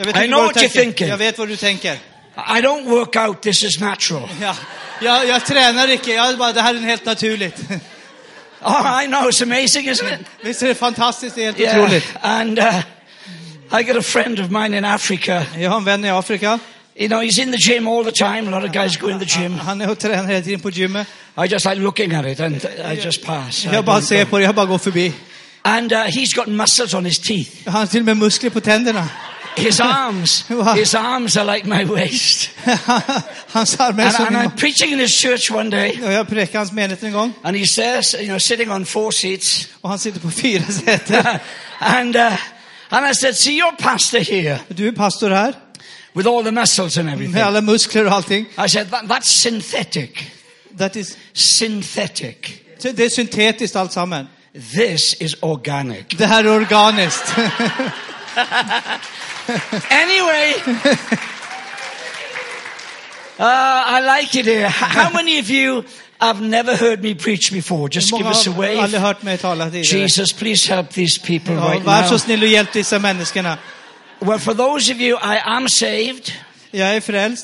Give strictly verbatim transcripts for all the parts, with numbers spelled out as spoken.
I know what you're thinking. Jag vet vad du tänker. I don't work out, this is natural. Ja, jag, jag tränar inte, jag bara, det här är helt naturligt. Oh, I know, it's amazing, isn't it? Visst är det fantastiskt, det är helt Yeah. otroligt. And uh, I got a friend of mine in Africa. Jag har en vän i Afrika. You know, he's in the gym all the time. A lot of guys go in the gym. Han är och tränar hela tiden på gymmet. I just like looking at it and I just pass. Jag bara ser på det, jag bara går förbi. And uh, he's got muscles on his teeth. Han har till och med muskler på tänderna. His arms, his arms are like my waist. Hans armar är and, som and I'm preaching in his church one day. Och jag prekar hans menighet en gång. And he says, you know, sitting on four seats. Och han sitter på fyra säten. and uh, and I said, see your pastor here. Du är pastor här. With all the muscles and everything. Med alla muskler och allting. I said, that, that's synthetic. That is synthetic. Det är syntetiskt allt samman. This is organic. Det här är organiskt. Anyway, uh, I like it here. How many of you have never heard me preach before? Just give us a wave. Hört mig tala Jesus, please help these people ja, right var now. Så snäll och hjälp dessa människorna. Well, for those of you, I am saved. Jag är frälst.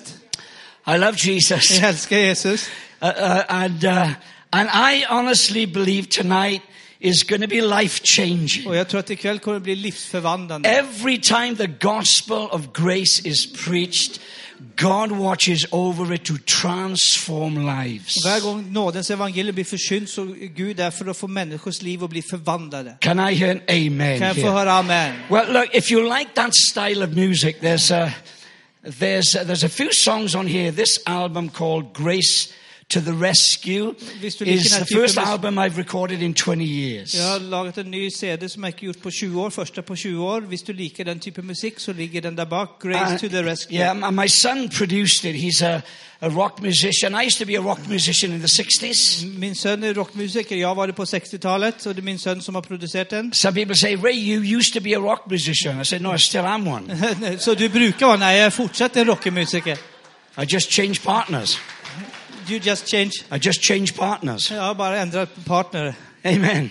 I love Jesus. Jag älskar Jesus. Uh, uh, and uh, and I honestly believe tonight is going to be life-changing. Och jag tror att ikväll kommer det bli livsförvandlande. Every time the gospel of grace is preached, God watches over it to transform lives. Och varje gång nådens evangelium blir förkynt så är Gud där för att få människors liv att bli förvandlade. Can I hear an amen? Kan jag få höra amen? Well, look, if you like that style of music, there's a there's a, there's a few songs on here. This album called Grace to the Rescue is the first album I've recorded in twenty years. Jag har lagat en ny C D som jag gjort på tjugo år, första på tjugo år. Hvis du liker den typen musik så ligger den där bak, Grace uh, to the Rescue. Yeah, my son produced it. He's a a rock musician. I used to be a rock musician in the sixties. Min son är rockmusiker. Jag var det på sextiotalet och det är min son som har producerat den. Some people say, Ray, you used to be a rock musician. I said, no, I still am one. Så du brukar vara, nej, jag är fortsatt en rockmusiker. I just changed partners. You just change. I just changed partners. Jag har bara ändrat partner. Amen.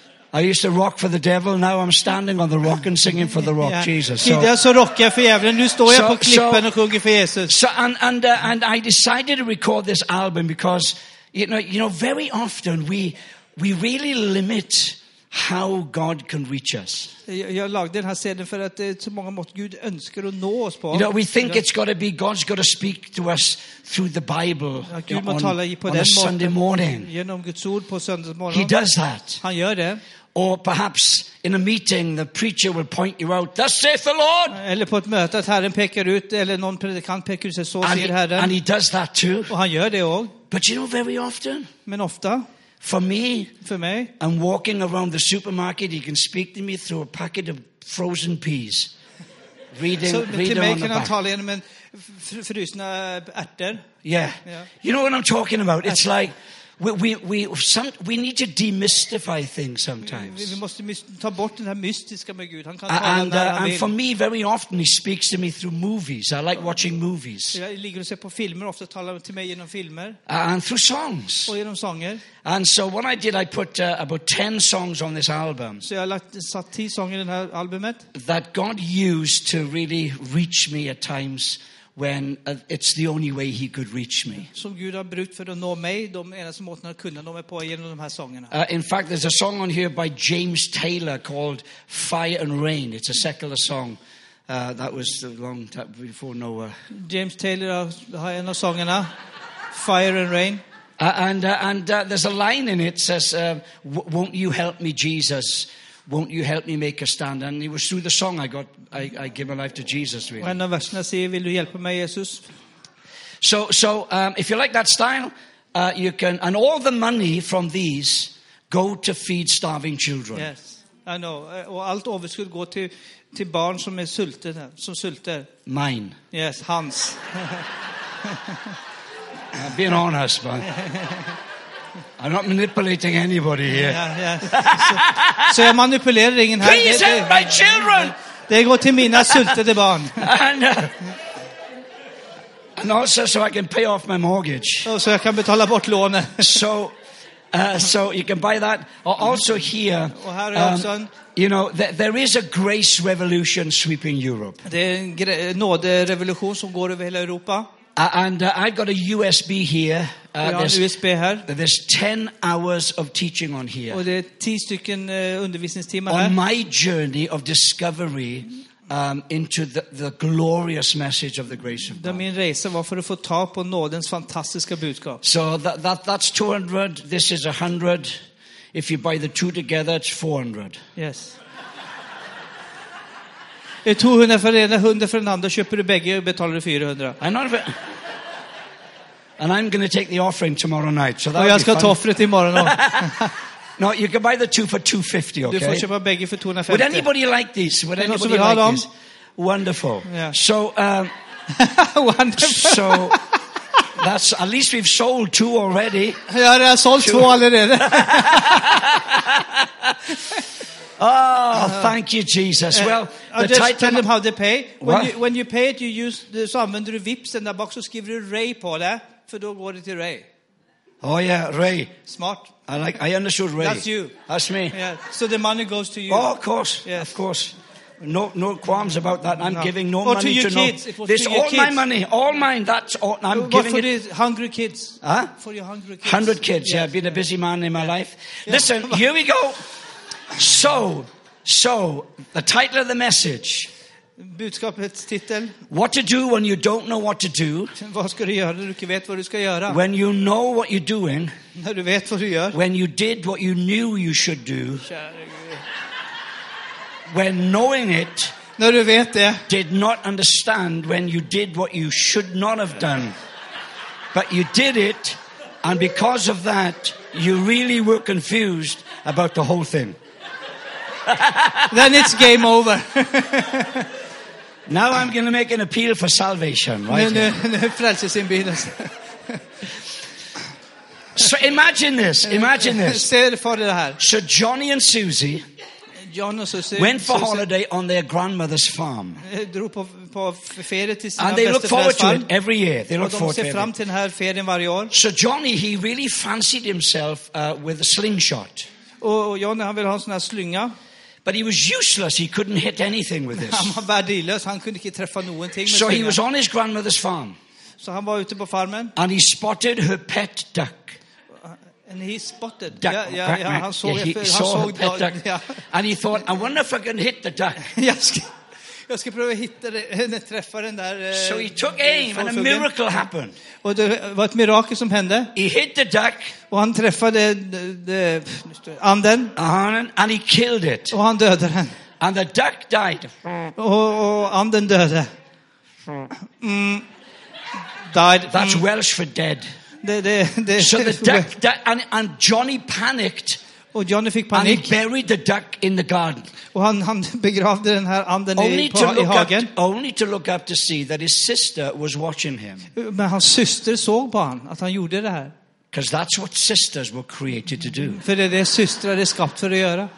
I used to rock for the devil. Now I'm standing on the rock and singing for the rock, yeah. Jesus. So, tidigare så rockade jag för djävulen. Nu står jag so, på klippen so, och sjunger för Jesus. So and and uh, and I decided to record this album because you know you know very often we we really limit how God can reach us. Jag, jag lagde den här scenen för att det är så många mått Gud önskar att nå oss på. You know, we think it's got to be God's got to speak to us through the Bible ja, Gud on, tala på on den a Sunday morning. Genom Guds ord på söndagsmorgon. He does that. Han gör det. Or perhaps in a meeting the preacher will point you out. Thus saith the Lord. Eller på ett möte att Herren pekar ut eller någon predikant pekar ut sig så säger Herren. And he does that too. Och han gör det också. But you know very often. Men ofta. For me, för mig, I'm walking around the supermarket. He can speak to me through a packet of frozen peas. Reading, så reading till mig on kan the han back. tala genom en frusna ärtor. Yeah. yeah. You know what I'm talking about? It's like we we we some we need to demystify things sometimes. Vi måste ta bort den här mystiska med Gud. Han kan tala and, uh, and for me very often he speaks to me through movies. I like watching movies. Jag ligger och ser på filmer, ofta talar till mig genom filmer. And through songs. Och genom sånger. And so what I did, I put uh, about ten songs on this album. Så jag har lagt satt tio sånger i det här albumet. That God used to really reach me at times when uh, it's the only way he could reach me. Som Gud har brukt för att nå mig, de ena som måste kunna nå mig på genom de här sångerna. Uh, in fact, there's a song on here by James Taylor called Fire and Rain. It's a secular song. Uh, that was a long time before Noah. James Taylor har en av sångerna, Fire and Rain. Uh, and uh, and uh, there's a line in it says, uh, "Won't you help me, Jesus? Won't you help me make a stand?" And it was through the song I got, I, I gave my life to Jesus. Really. En av verserna säger, vill du hjälpa mig, Jesus? So, so um, if you like that style, uh, you can, and all the money from these go to feed starving children. Yes, I know. Och allt överskott går till till barn som är sultna, som sulter. Mine. Yes, hans. I'm being honest, man. I'm not manipulating anybody here. Yeah, yeah. Så, så jag manipulerar ingen här. Please det, help my children. Det går till mina sultade barn. and, uh, and also so I can pay off my mortgage. Och så jag kan betala bort lånet. so, Uh, so you can buy that. Or also here, um, you know, th- there is a grace revolution sweeping Europe. Det är en gre- nåderevolution som går över hela Europa. Uh, and uh, I've got a U S B here. Uh, Vi har en U S B här. There's ten hours of teaching on here. Och det är tio stycken uh, undervisningstimmar här. On my journey of discovery um, into the, the glorious message of the grace of Där God. min resa var för att få tag på nådens fantastiska budskap. So that, that that's two hundred. This is one hundred. If you buy the two together, it's four hundred. Yes. Det är tvåhundra för den ena, hundra för den andra. Köper du bägge och betalar du fyrahundra. I'm not a, and I'm going to take the offering tomorrow night. So Och jag ska ta offret imorgon. No, you can buy the two for two fifty, okay? Du får köpa bägge för tvåhundrafemtio. Would anybody like these? Would Är det någon som anybody vill ha like dem? these? Wonderful. Yeah. So, um, Wonderful. so that's at least we've sold two already. Jag har redan sålt två allerede. Oh, thank you, Jesus. Well, I'll the just title. tell them how they pay. When What? you, when you pay it, you use the, så använder du Vipsen där bak så skriver du Ray på det. För då går det till Ray. Oh yeah, Ray. Smart. I like. I understood Ray. That's you. That's me. Yeah. So the money goes to you. Oh, of course, Yes. of course. No, no qualms about that. I'm No. giving no Or to money your to no. kids. It was This to your all my kids. money, all mine. That's all. I'm What giving for it. the hungry kids? Huh? For your hungry kids. Hundred kids. Yeah, I've been a busy man in my life. Listen, here we go. So, so the title of the message: Budskapets titel. What to do when you don't know what to do. Vad ska du göra när du inte vet vad du ska göra? When you know what you're doing. När du vet vad du gör. When you did what you knew you should do. Kära Gud. When knowing it. När du vet det. Did not understand when you did what you should not have done. But you did it, and because of that, you really were confused about the whole thing. Then it's game over. Now I'm going to make an appeal for salvation, right? Nu, nu, nu frälsesinbydelse. So imagine this, imagine this. Se för det här. So Johnny and Susie John och Susie went for holiday on their grandmother's farm. drog på, på ferie till sina And they look forward to bästeföräldrars it every year. They farm. look Och de forward to ser fram it. till den här ferien varje år. So Johnny, he really fancied himself uh, with a slingshot. Och John, han ville ha en sån här slynga. But he was useless. He couldn't hit anything with Han this. var värdelös. Han kunde inte träffa någonting med So he slyngan. was on his grandmother's farm. Så han var ute på farmen. And he spotted her pet duck. And he spotted. Duck. Ja, ja, ja, han såg, Yeah, he han saw såg her pet duck. ja. And he thought, I wonder if I can hit the duck. jag, ska, jag ska pröva hitta det, träffa den där. So he took aim and a miracle happened. Och det var ett mirakel som hände. He hit the duck. Och han träffade de, de, anden. Uh-huh, and he killed it. Och han dödade den. And the duck died. Och, och anden dödade. Mm, died. That's Mm. Welsh for dead. Det, det, det, So the duck died, and, and Johnny panicked. och Johnny fick And he panik. buried the duck in the garden. Och han, han begravde den här anden Only i, to, på, i look up, hagen. only to look up to see that his sister was watching him. Men hans syster såg på han, att han gjorde det här. Because that's what sisters were created to do. För det är det systrar är skapt för att göra.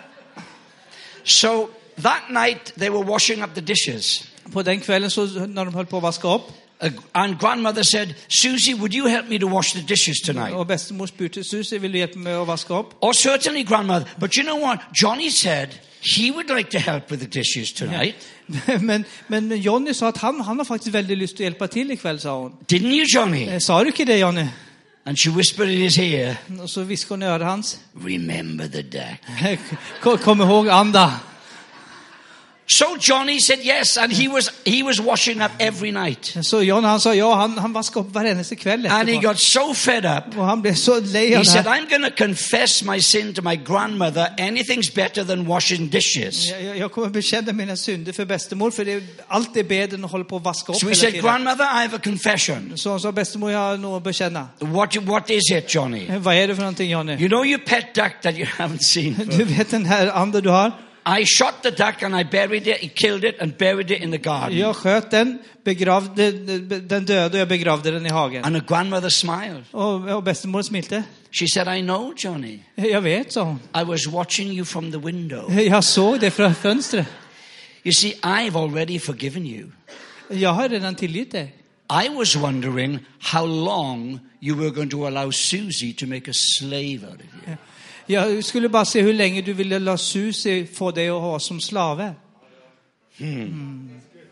So that night they were washing up the dishes. På den kvällen så när de höll på att vaska upp. Uh, and grandmother said, Susie, would you help me to wash the dishes tonight? Och bestemor spurte Susie, vill du hjälpa mig att vaska upp? Oh, certainly, grandmother. But you know what? Johnny said he would like to help with the dishes tonight. men, men Johnny sa att han, han har faktiskt väldigt lust att hjälpa till ikväll, sa hon. Didn't you, Johnny? Eh, Sa du inte det, Johnny? And she whispered in his ear, Och så viskade hon i örat hans. remember the duck. Kom, kom ihåg anda. So Johnny said yes, and he was he was washing up every night. Så John, han sa ja, han, han vaskade upp varenda kväll And he efterpå. got so fed up. Och han blev så lei He av det said, här. I'm going to confess my sin to my grandmother. Anything's better than washing dishes. Jag, jag- jag kommer bekänna mina synder för bestemor, för det, allt är bättre än att hålla på att vaska upp So he hela said, tiden. grandmother, I have a confession. Så han sa, bestemor, jag har nog att bekänna. What, what is it, Johnny? Vad är det för någonting, Johnny? You know your pet duck that you haven't seen? Du vet den här anden du har? I shot the duck and I buried it, I killed it and buried it in the garden. Jag sköt den, begravde den döde och jag begravde den i hagen. And the grandmother smiled. Och, och bestemor smilte. She said, I know, Johnny. Jag vet, sa hon. I was watching you from the window. Jag såg det från fönstret. You see, I've already forgiven you. Jag har redan tillgivit dig. I was wondering how long you were going to allow Susie to make a slave out of you. Jag skulle bara se hur länge du ville låta Susie få dig att ha som slave. Hmm. Mm.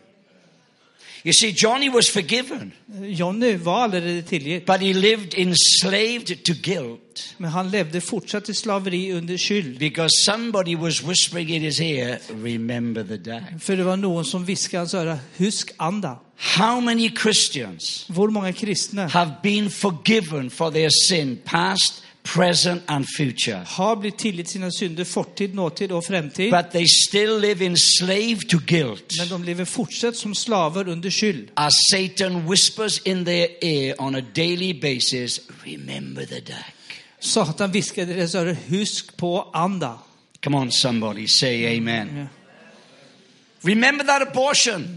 You see, Johnny was forgiven. Johnny var allerede tillgiven. But he lived enslaved to guilt. Men han levde fortsatt i slaveri under skyld. Because somebody was whispering in his ear, remember the day. För det var någon som viskade hans öra, husk anda. How many Christians Hur många kristna have been forgiven for their sin, past, present and future, har blivit tillgivet sina synder, fortid, nåtid och framtid, but they still live enslaved to guilt, men de lever fortsatt som slavar under skyld. as Satan whispers in their ear on a daily basis, remember the day. Satan viskade i deras öra, husk på anda. Come on, somebody, say amen. Ja. Remember that abortion.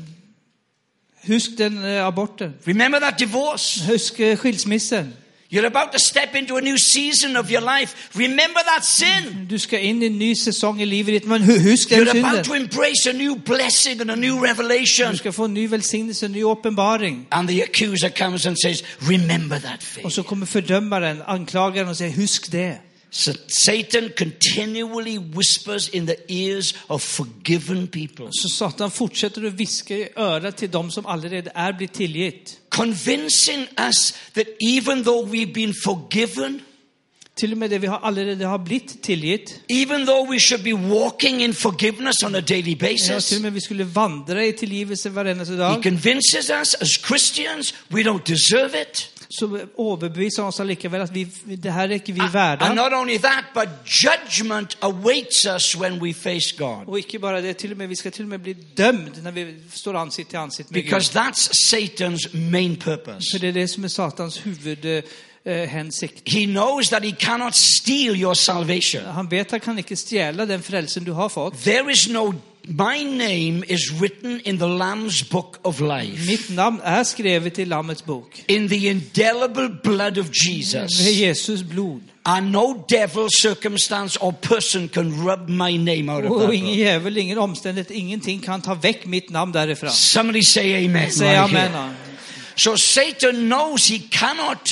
Husk den eh, aborten. Remember that divorce. Husk eh, skilsmissen. You're about to step into a new season of your life. Remember that sin. Du ska in i en ny säsong i livet ditt, men husk den You're about to synden. embrace a new blessing and a new revelation. Du ska få en ny välsignelse, en ny uppenbaring. And the accuser comes and says, remember that thing. Och så kommer fördömaren, anklagaren och säger, husk det. So Satan continually whispers in the ears of forgiven people, Så Satan fortsätter att viska i örat till dem som allerede är blivit tillgivet. convincing us that even though we've been forgiven, Till och med det vi har allerede har blivit tillgivet. even though we should be walking in forgiveness on a daily Ja, basis, till och med vi skulle vandra i tillgivelse varenda he dag. convinces us as Christians we don't deserve it. Så överbevisar oss likaväl att vi, det här är inte vi And värda. not only that, but judgment awaits us when we face God. Och inte bara det, till och med vi ska till och med bli dömd när vi står ansikt till ansikt med Gud. Because that's Satan's main purpose. För det är det som är Satans huvud eh, hänsikt. He knows that he cannot steal your salvation. Han vet att han kan inte stjäla den frälsen du har fått. There is no, my name is written in the Lamb's book of life. Mitt namn är skrivet i Lammets bok. In the indelible blood of Med Jesus. Jesus blod. And no devil, circumstance or person can rub my name out of Och that ingen book. jävel, ingen omständighet, ingenting kan ta väck mitt namn därifrån. Somebody say amen. Säg right amen. here. So Satan knows he cannot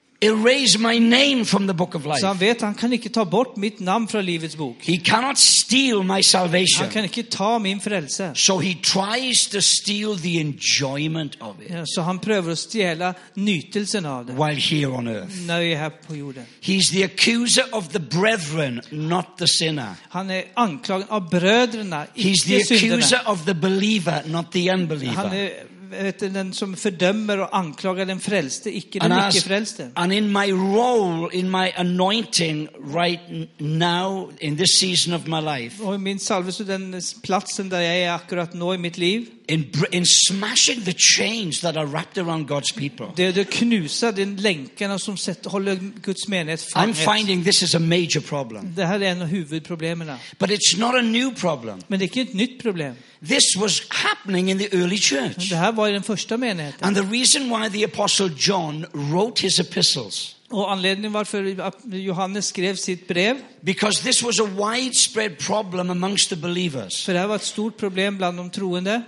erase my name from the book of Så life. han vet han kan inte ta bort mitt namn från livets bok. He cannot steal my Han salvation. kan inte ta min frälse. So he tries to steal the enjoyment of it Ja, så han prövar att stjäla nytelsen av det while here on earth. när vi är här på jorden. He's the accuser of the brethren, not the sinner. Han är anklagad av bröderna, He's the inte synderna. accuser of the believer, not the Han unbeliever. är vet du, den som fördömer och anklagar den frälste, icke And, den as, icke-frälste. and in my role, in my anointing right n- now, in this season of my life, Och i min salvelse, den platsen där jag är akkurat nu i mitt liv, in, br- in smashing the chains that are wrapped around God's people, det är att knusa den länkarna som sätter, håller Guds menighet I'm fanget. finding this is a major problem. Det här är en av huvudproblemen. But it's not a new problem. Men det är inte ett nytt problem. This was happening in the early church. Det här var i den första menigheten. And the reason why the Apostle John wrote his epistles, Och anledningen varför Johannes skrev sitt brev, because this was a widespread problem amongst the believers. för det här var ett stort problem bland de troende.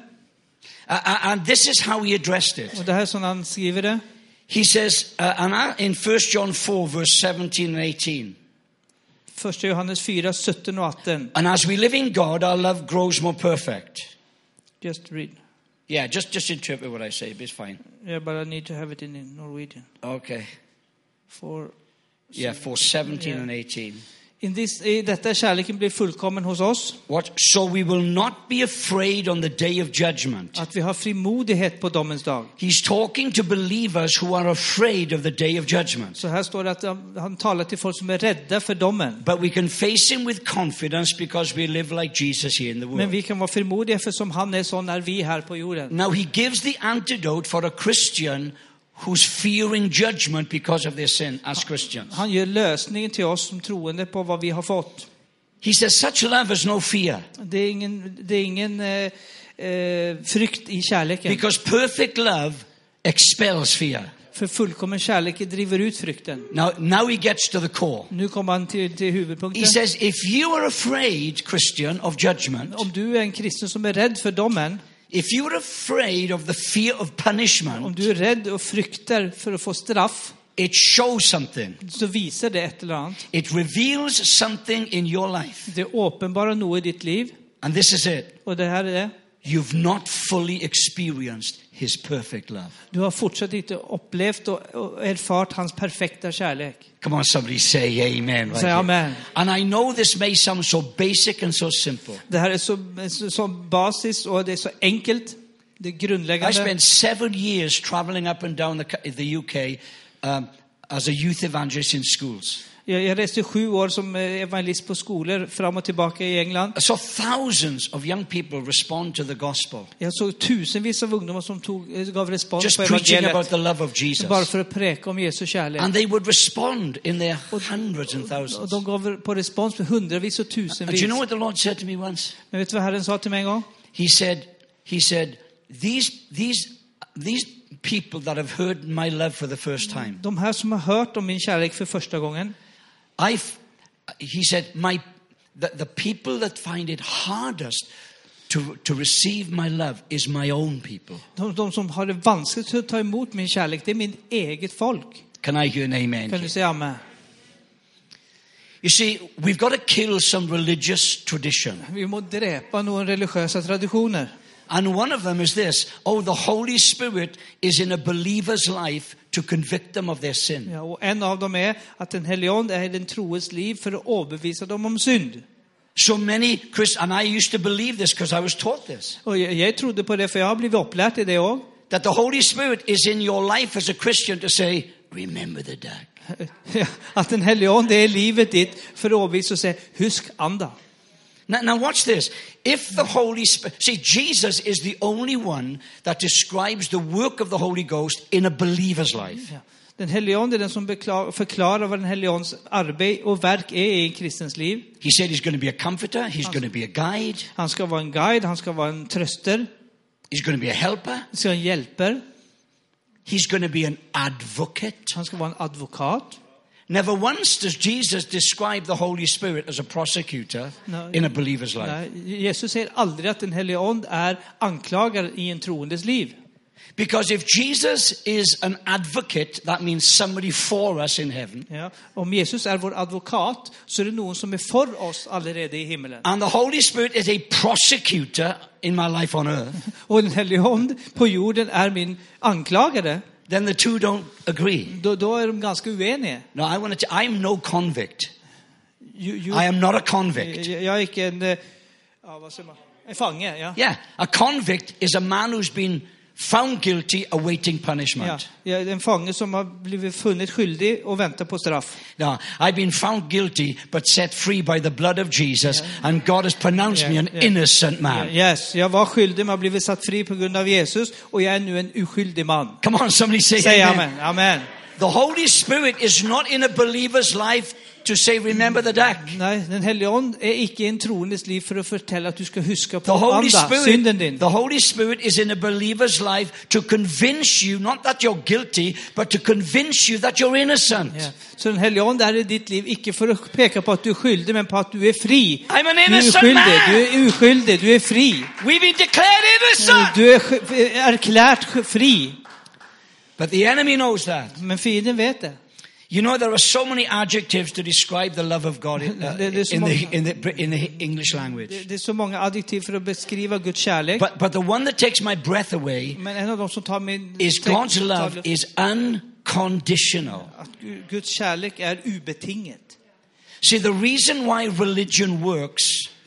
Uh, and this is how he addressed it. Och det här är som han skriver det. He says, uh, and I, in First John four, verse seventeen and eighteen, Första Johannes fyra, sjutton och arton. and as we live in God, our love grows more perfect. Just read. Yeah, just, just interpret what I say, it's fine. Yeah, but I need to have it in Norwegian. Okay. For Yeah, for seventeen Yeah. and eighteen. In this, i detta kärleken blir fullkommen hos oss. What? So we will not be afraid on the day of judgment. Att vi har frimodighet på domens dag. He's talking to believers who are afraid of the day of judgment. Så här står det att han, han talar till folk som är rädda för domen. But we can face him with confidence because we live like Jesus here in the Men world. vi kan vara frimodiga för som han är, så är vi här på jorden. Now he gives the antidote for a Christian who's fearing judgment because of their sin as Christians. Han ger lösningen till oss som troende på vad vi har fått. He says such love has no fear. Det är ingen, det är ingen eh, eh, frykt i kärleken. Because perfect love expels fear. För fullkommen kärlek driver ut frykten. Now, now he gets to the core. Nu kommer han till, till huvudpunkten. He says, if you are afraid, Christian, of judgment, Om du är en kristen som är rädd för domen, If you're afraid of the fear of punishment, Om du är rädd och fryktar för att få straff, it shows something. så visar det ett eller annat. It reveals something in your life. Det uppenbarar något i ditt liv. And this is it. Och det här är det. You've not fully experienced his perfect love. Du har fortsatt inte upplevt och, och erfart hans perfekta kärlek. Come on, somebody say amen. Right Säg here. amen. And I know this may sound so basic and so simple. Det här är så, så, så basis och det är så enkelt. Det är I grundläggande. spent seven years traveling up and down the, the U K um, as a youth evangelist in schools. Jag, jag reste sju år som evangelist på skolor fram och tillbaka i England. I saw thousands of young people respond to the gospel. Jag såg tusenvis av ungdomar som tog, gav respons Just på preaching evangeliet. about the love of Jesus. Bara för att präka om Jesu kärlek. And they would respond in their hundreds and Och thousands. de gav på respons med hundravis och And do tusenvis. you know what the Lord said to me once? Men vet du vad Herren sa till mig en gång? He said, he said, these, these, these people that have heard my love for the first time, De här som har hört om min kärlek för första gången. I, he said, my, the, the people that find it hardest to, to receive my love is my own people. De, de som har det vanskligt att ta emot min kärlek, det är min eget folk. Can I hear an amen? Kan du säga amen? You see, we've got to kill some religious tradition. Vi må dräpa några religiösa traditioner. And one of them is this: oh, the Holy Spirit is in a believer's life to convict them of their sin. Ja, och en av dem är att den helige ande är i den troes liv för att överbevisa dem om synd. So many Christians, and I used to believe this because I was taught this, Och jag, jag trodde på det för jag har blivit upplärt i det också. that the Holy Spirit is in your life as a Christian to say, remember the dag. Att den helige ande är i livet ditt för att överbevisa och säga, husk anda. Now, now watch this. If the Holy Spirit, see, Jesus is the only one that describes the work of the Holy Ghost in a believer's life. Ja. Den helige ande är den som beklar, förklarar vad den helige andes arbete och verk är i en kristens liv. He said he's going to be a comforter, he's going to be a guide, Han ska vara en guide, han ska vara en tröster, he's going to be a helper, han ska vara en hjälper, he's going to be an advocate. han ska vara en advokat. Never once does Jesus describe the Holy Spirit as a prosecutor No. in a believer's life. Nej, Jesus säger aldrig att den helige ande är anklagare i en troendes liv. Because if Jesus is an advocate, that means somebody for us in heaven. Ja, om Jesus är vår advokat så är det någon som är för oss allerede i himmelen. And the Holy Spirit is a prosecutor in my life on earth. Och den helige ande på jorden är min anklagare. Then the two don't agree. Då, då är de ganska oeniga. No, I want to. I'm no convict. You, you, I am not a convict. jag, jag är inte en, eh, ja, vad säger man? En fånge, ja. Yeah, a convict is a man who's been found guilty, awaiting Ja, punishment. jag är en fånge som har blivit funnit skyldig och väntar på straff. Now, I've been found guilty, but set free by the blood of Jesus, and God has pronounced me an Yeah, yeah. innocent man. Yes, jag var skyldig men har blivit satt fri på grund av Jesus och jag är nu en oskyldig man. Come on, somebody say Säg amen. amen. Amen. The Holy Spirit is not in a believer's life to say, remember the dag. Nej, den helige ande är icke en troendes liv för att fortälla att du ska huska The på Holy anda, synden Spirit, din. the Holy Spirit is in a believer's life to convince you, not that you're guilty, but to convince you that you're innocent. Ja. Så den helige ande är i ditt liv icke för att peka på att du är skyldig men på att du är fri. I'm an Du är innocent skyldig, man. du är oskyldig, du är fri. We've been declared innocent. Du är sk- erklärt fri. But the enemy knows that. Men fienden vet det. You know, there are so many adjectives to describe the love of God in, uh, Det- det är så in, the, många- in, the, in the English language. Det, det är så många adjektiv för att beskriva Guds kärlek. But, but the one that takes my breath away Men en av dem som tar min... is God's love is unconditional. Att Guds kärlek är ubetinget. See, the reason why religion works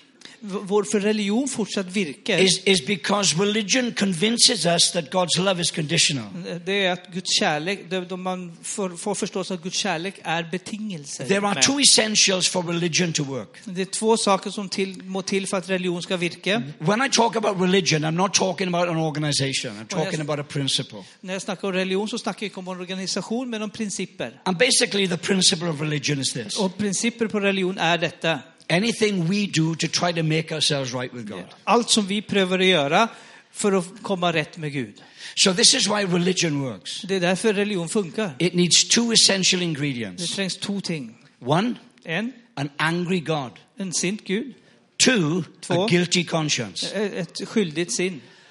Vår för religion fortsatt virker. is, is because religion convinces us that God's love is conditional. Det är att Guds kärlek, då man får, får förstå att Guds kärlek är betingelser. There are med. two essentials for religion to work. Det är två saker som till, må till för att religion ska virka. When I talk about religion, I'm not talking about an organization. I'm talking yes. about a principle. När jag snackar om religion så snackar jag inte om en organisation men om principer. And basically the principle of religion is this. Och principer på religion är detta. Anything we do to try to make ourselves right with God. Allt som vi prövar att göra för att komma rätt med Gud. So this is why religion works. Det är därför religion funkar. It needs two essential Det ingredients. trängs två ting. One, En, an angry God. en sint Gud. Two, Två. a guilty conscience. Ett skyldigt sin.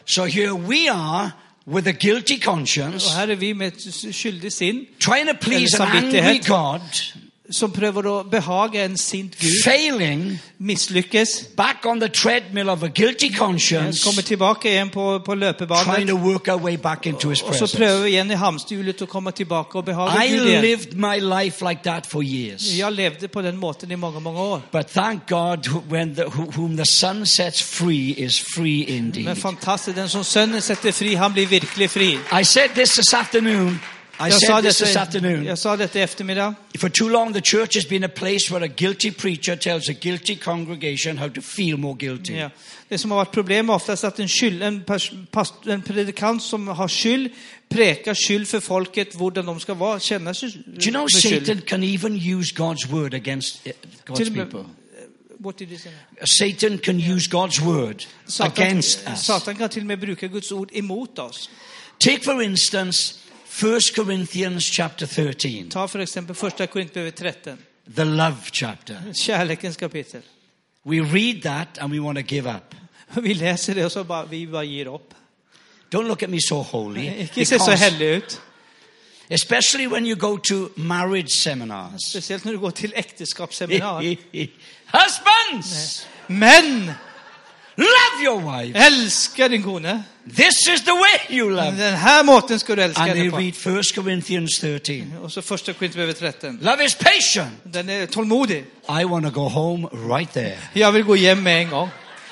So here we are with a guilty conscience, Och här är vi med ett skyldig sin, trying to please an angry God, som prövar att behaga en sint Gud, failing, misslyckas, back on the treadmill of a guilty conscience, kommer tillbaka igen på, på trying löpebanan, to work our way back into his och så presence. prövar vi igen i hamsterhjulet och komma tillbaka och behaga I Gud igen. lived my life like that for years. Jag levde på den måten i många, många år. But thank God, who- when the, who- whom the Son sets free is free Men indeed. fantastiskt, den som sönnen sätter fri, han blir verkligen fri. I said this this afternoon. I Jag sa, said this detta, this afternoon. jag sa detta i eftermiddag. For too long, the church has been a place where a guilty preacher tells a guilty congregation how to feel more guilty. Ja. Det som har varit problem oftast att en, skyld, en, pers, past, en predikant som har skyld prekar skyld för folket hur de ska vara, känna sig Do you know Satan can even use God's word against uh, God's Till och med- people? What did you say? Satan can use God's word Satan, against us. Satan kan till och med bruka Guds ord emot oss. Take for instance First Corinthians chapter thirteen, Ta för exempel första Korinthierbrevet tretton, the love chapter. kärlekens kapitel. We read that and we want to give up. Vi läser det och så bara, vi bara ger upp. Don't look at me so holy. Inte se så Because, hellig ut. especially when you go to marriage seminars. Speciellt när du går till äktenskapsseminar. Husbands, Men love your wife. älska din kone. This is the way you love. Den här måten ska du älska And they henne på. read First Corinthians thirteen. Och så första Korinthierbrevet tretton. Love is patient. Den är tålmodig. I want to go home right there. Jag vill gå hem med en gång.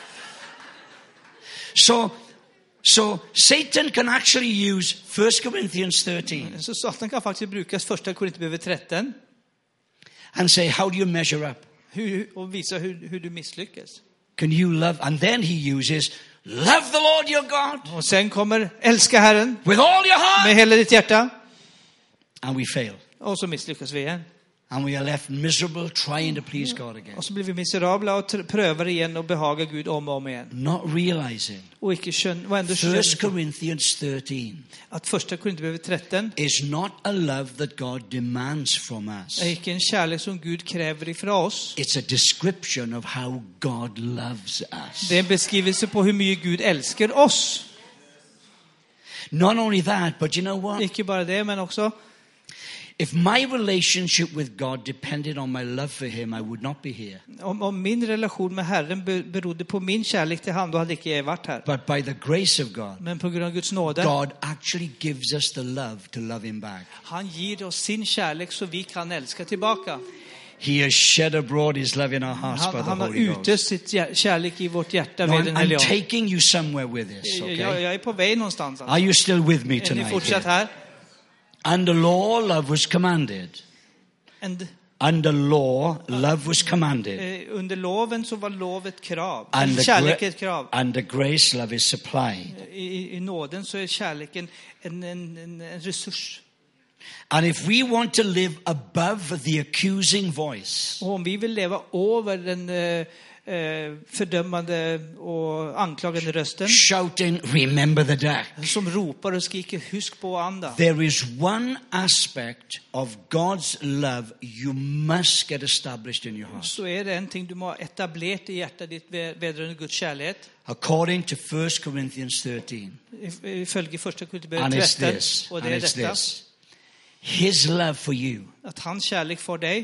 So, so Satan can actually use First Corinthians thirteen Så Satan kan faktiskt brukas första Korinthierbrevet tretton and say, how do you measure up? hur, och visa hur, hur du misslyckas. Can you love? And then he uses, love the Lord your God Och sen kommer älska Herren with all your heart. med hela ditt hjärta. And we fail. Och så misslyckas vi igen. And we are left miserable trying to please God again. Och så blir vi miserabla och tr- prövar igen och behaga Gud om och om igen. Not realizing Och, icke kön- och ändå First känner Corinthians thirteen att första Korinthierbrevet tretton is not a love that God demands from us. är icke en kärlek som Gud kräver ifrån oss. It's a description of how God loves us. Det är en beskrivelse på hur mycket Gud älskar oss. Not only that, but you know what? Icke bara det, men också If my relationship with God depended on my love for him, I would not be here. om, om min relation med Herren be- berodde på min kärlek till han, då hade icke jag varit här. But by the grace of God, Men på grund av Guds nåde, God actually gives us the love to love him back. han ger oss sin kärlek så vi kan älska tillbaka. He has shed abroad his love in our hearts by Han, the han har Holy Ghost. utøst sitt hjär- kärlek i vårt hjärta No, med I'm, den I'm helige Ande. taking you somewhere with this, Jag, okay? jag är på väg någonstans. Alltså. Are you still with me Är ni tonight? fortsatt here? här? Under law, love was commanded. And, Under law, love was commanded. eh, under loven så var lov ett krav. Under, Kärlek är gra- ett krav. under grace, love is supplied. I, I nåden så är kärleken en, en, en, en resurs. And if we want to live above the accusing voice, Och om vi vill leva över den eh, eh, fördömande och anklagande rösten shouting, remember the day, som ropar och skriker husk på anda. there is one aspect of God's love you must get established in your heart. Så är det en ting du må ha etablerat i hjärtat ditt vedrörande Guds kärlek. According to First Corinthians thirteen. I- I följer första And Korinthierbrevet it's tretton. this. Och And det är it's detta. this. His love for you, Att hans kärlek för dig,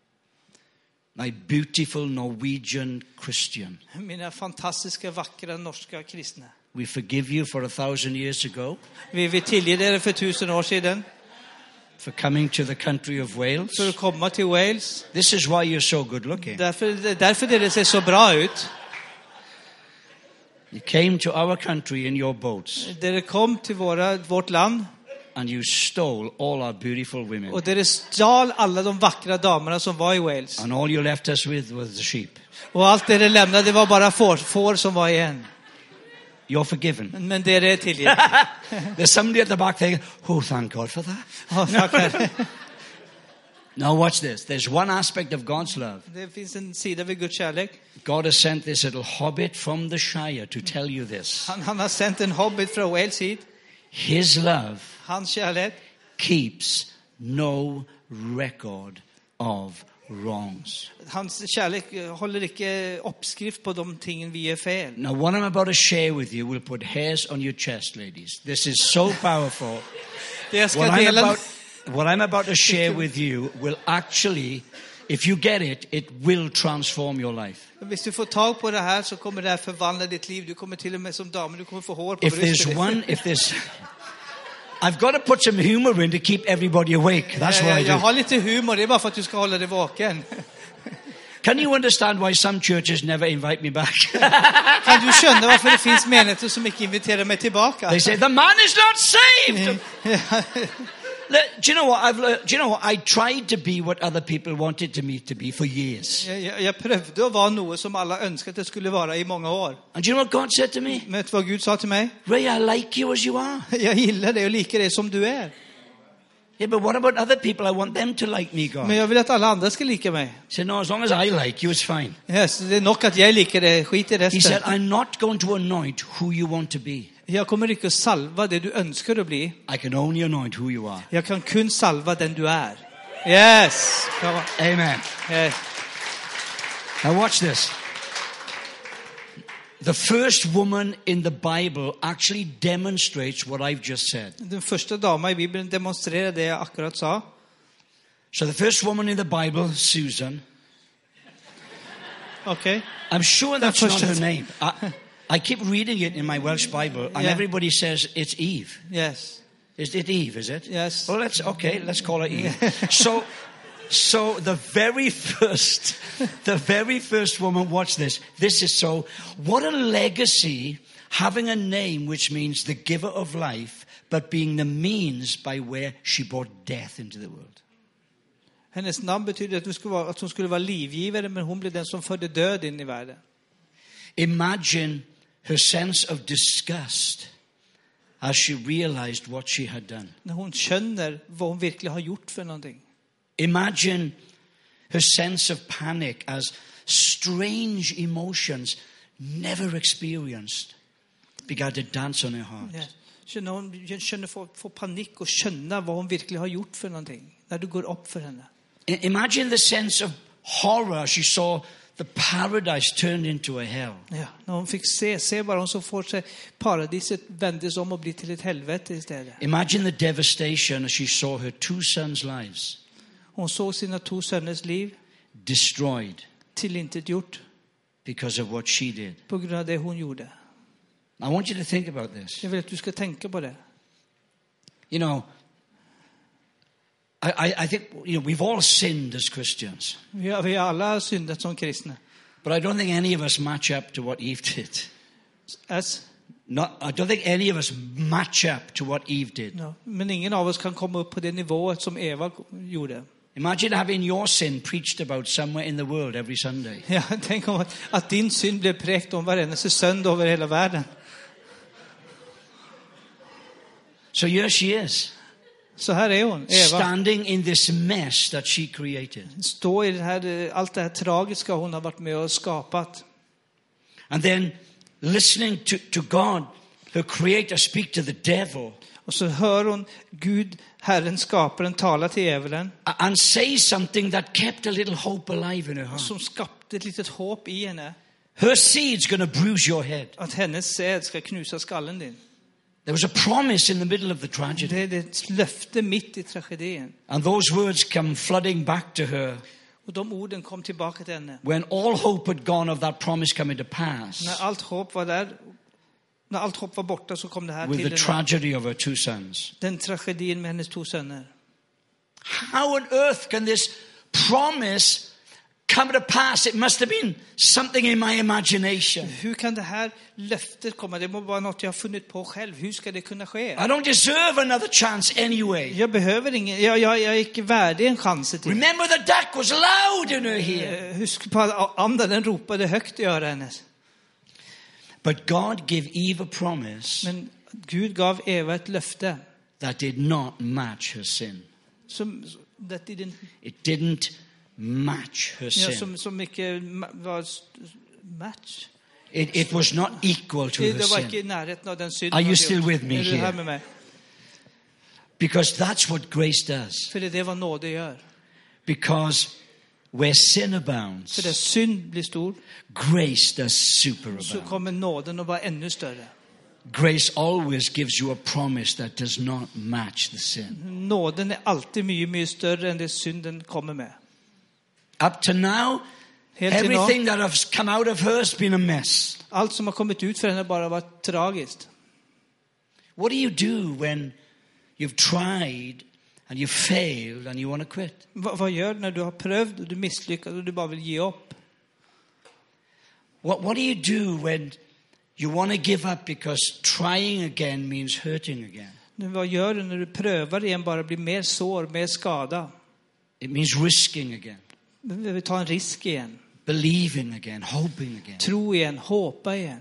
my beautiful Norwegian Christian. mina fantastiska, vackra norska kristna. We forgive you for a thousand years ago Vi vill tillge er för tusen år sedan for coming to the country of Wales. för att komma till Wales. This is why you're so good looking. Därför, därför det ser så bra ut. You came to our country in your boats Där det kom till våra, vårt land and you stole all our beautiful women. och där det stal alla de vackra damerna som var i Wales. And all you left us with was the sheep. Och allt det det lämnade var bara får, får som var igen. You're forgiven. Men det är tillgivet. There's somebody at the back thinking, oh, thank God for that. Ja, tack Herre. Now watch this. There's one aspect of God's love. Det finns en sida vid Guds kärlek. God has sent this little hobbit from the Shire to tell you this. Han, han har sänt en hobbit från Wales hit. His love Hans kärlek keeps no record of wrongs. Hans kärlek håller ikke oppskrift på de tingene vi gjør fel. Now, what I'm about to share with you will put hairs on your chest, ladies. This is so powerful. Det jeg skal What I'm, dele, about, what I'm about to share with you will actually, if you get it, it will transform your life. hvis du får tag på det her, så kommer det her forvandle ditt liv. Du kommer til og med som dame, du kommer få hår på If brystet. there's one, if there's... I've got to put some humor in to keep everybody awake. That's what I Jeg, jeg do. har litt humor, det er bare for at du skal holde deg våken. Can you understand why some churches never invite me back? Kan du skjønne hvorfor det finnes menigheter som ikke inviterer meg tilbake? They say, the man is not saved! Do you know what I've learned? Do you know what I tried to be what other people wanted to me to be for years. Jeg, jeg, jeg prøvde å være noe som alle ønsket det skulle være i mange år. And do you know what God said to me? Vet du hva Gud sa til meg? Ray, I like you as you are. Jeg gillar det og liker det som du er. Yeah, but what about other people? I want them to like me, God. Men jeg vil at alle andre skal like meg. He said, no, as long as I like you, it's fine. Yes, det er nok at jeg liker det. Skit i He resten. said, I'm not going to anoint who you want to be. Jeg kommer ikke å salve det du ønsker å bli. I can only anoint who you are. Jeg kan kun salve den du er. Yes. Come on. Amen. Yes. Now watch this. The first woman in the Bible actually demonstrates what I've just said. Den første dama i Bibelen demonstrerer det jeg akkurat sa. So the first woman in the Bible, Susan. Okay. I'm sure that's The not first- her name. I, I keep reading it in my Welsh Bible, and Yeah. everybody says it's Eve. Yes. Is it Eve? Is it? Yes. Well, let's okay. Let's call her Eve. so, so the very first, the very first woman. Watch this. This is so. What a legacy having a name which means the giver of life, but being the means by where she brought death into the world. Hennes navn betyder at, du skulle være, at hun skulle være livgivere, men hun ble den som førte død inn i verden. Imagine her sense of disgust as she realized what she had done. Når hun skjønner hva hun virkelig har gjort for noe. Imagine her sense of panic as strange emotions never experienced began to dance on her heart. Ja. Skjønner hun skjønner for, for panikk og skjønner hva hun virkelig har gjort for noe. Når du går opp for henne. I- Imagine the sense of horror she saw the paradise turned into a hell. Ja, når hun fikk se, se bare hun så får seg paradiset vendes om og bli til et helvete i stedet. Imagine the devastation as she saw her two sons' lives Hun så sine to sønners liv destroyed tilintetgjort because of what she did. på grunn av det hun gjorde. I want you to think about this. Jeg vil at du skal tenke på det. You know, I, I, I think you know we've all sinned as Christians, Vi har, vi har alle syndet som kristne. but I don't think any of us match up to what Eve did. As, Not, I don't think any of us match up to what Eve did. no. Men ingen av oss kan komme opp på det nivået som Eva gjorde. Imagine having your sin preached about somewhere in the world every Sunday. Ja, tenk om at, at din synd ble prekt om hver eneste søndag over hele verden. So here she is, Så her er hun, Eva. standing in this mess that she created. Stå i det her, alt det her tragiske hun har vært med og skapat. And then listening to, to God, her creator, speak to the devil Og så hører hun Gud, Herren skaperen, tala til djevelen, and say something that kept a little hope alive in her heart. som skapte et litet håp i henne, Her seed's going to bruise your head. at hennes sæd skal knuse skallen din. There was a promise in the middle of the tragedy. Det er et løfte midt i tragedien. And those words come flooding back to her Og de orden kom tilbake til henne. when all hope had gone of that promise coming to pass Når alt håp var der, når alt håp var borte, så kom det her with til the henne. tragedy of her two sons. Den tragedien med hennes to sønner. How on earth can this promise come to pass? It must have been something in my imagination. Hur kan det her løftet komme? Det må være noe jeg har funnet på selv. Hur skal det kunne skje? I don't deserve another chance anyway. Jeg behøver ingen, jeg, jeg, jeg er ikke verdig en sjanse til. Remember, the duck was loud in her ear. Eh, Husk på at andre den ropade høyt i øret hennes. But God gave Eve a promise Men Gud gav Eva et løfte that did not match her sin. som, that didn't, It didn't match her ja, sin. som, som ikke ma- var s- match. It, it was not equal to Det her det var sin. ikke i nærheten av den synden. Are you hun still hadde with gjort. me Er du here? her med meg? Because that's what grace does. For det er det hva nåde gjør. Because where sin abounds, För där synd blir stor, grace does så superabound. kommer nåden att vara ännu större. Grace always gives you a promise that does not match the sin. Nåden är alltid mycket, mycket större än det synden kommer med. Up to now, Helt till everything nå, that has come out of her has been a mess. allt som har kommit ut för henne bara varit tragiskt. What do you do when you've tried and you failed and you want to quit? Va, vad gör du när du har prövd och du misslyckats och du bara vill ge upp? What, what do you do when you want to give up because trying again means hurting again? Nu, vad gör du när du prövar igen bara blir mer sår, mer skada? It means risking again, Vi vill ta en risk igen. believing again, hoping again. Tro igen, hoppa igen.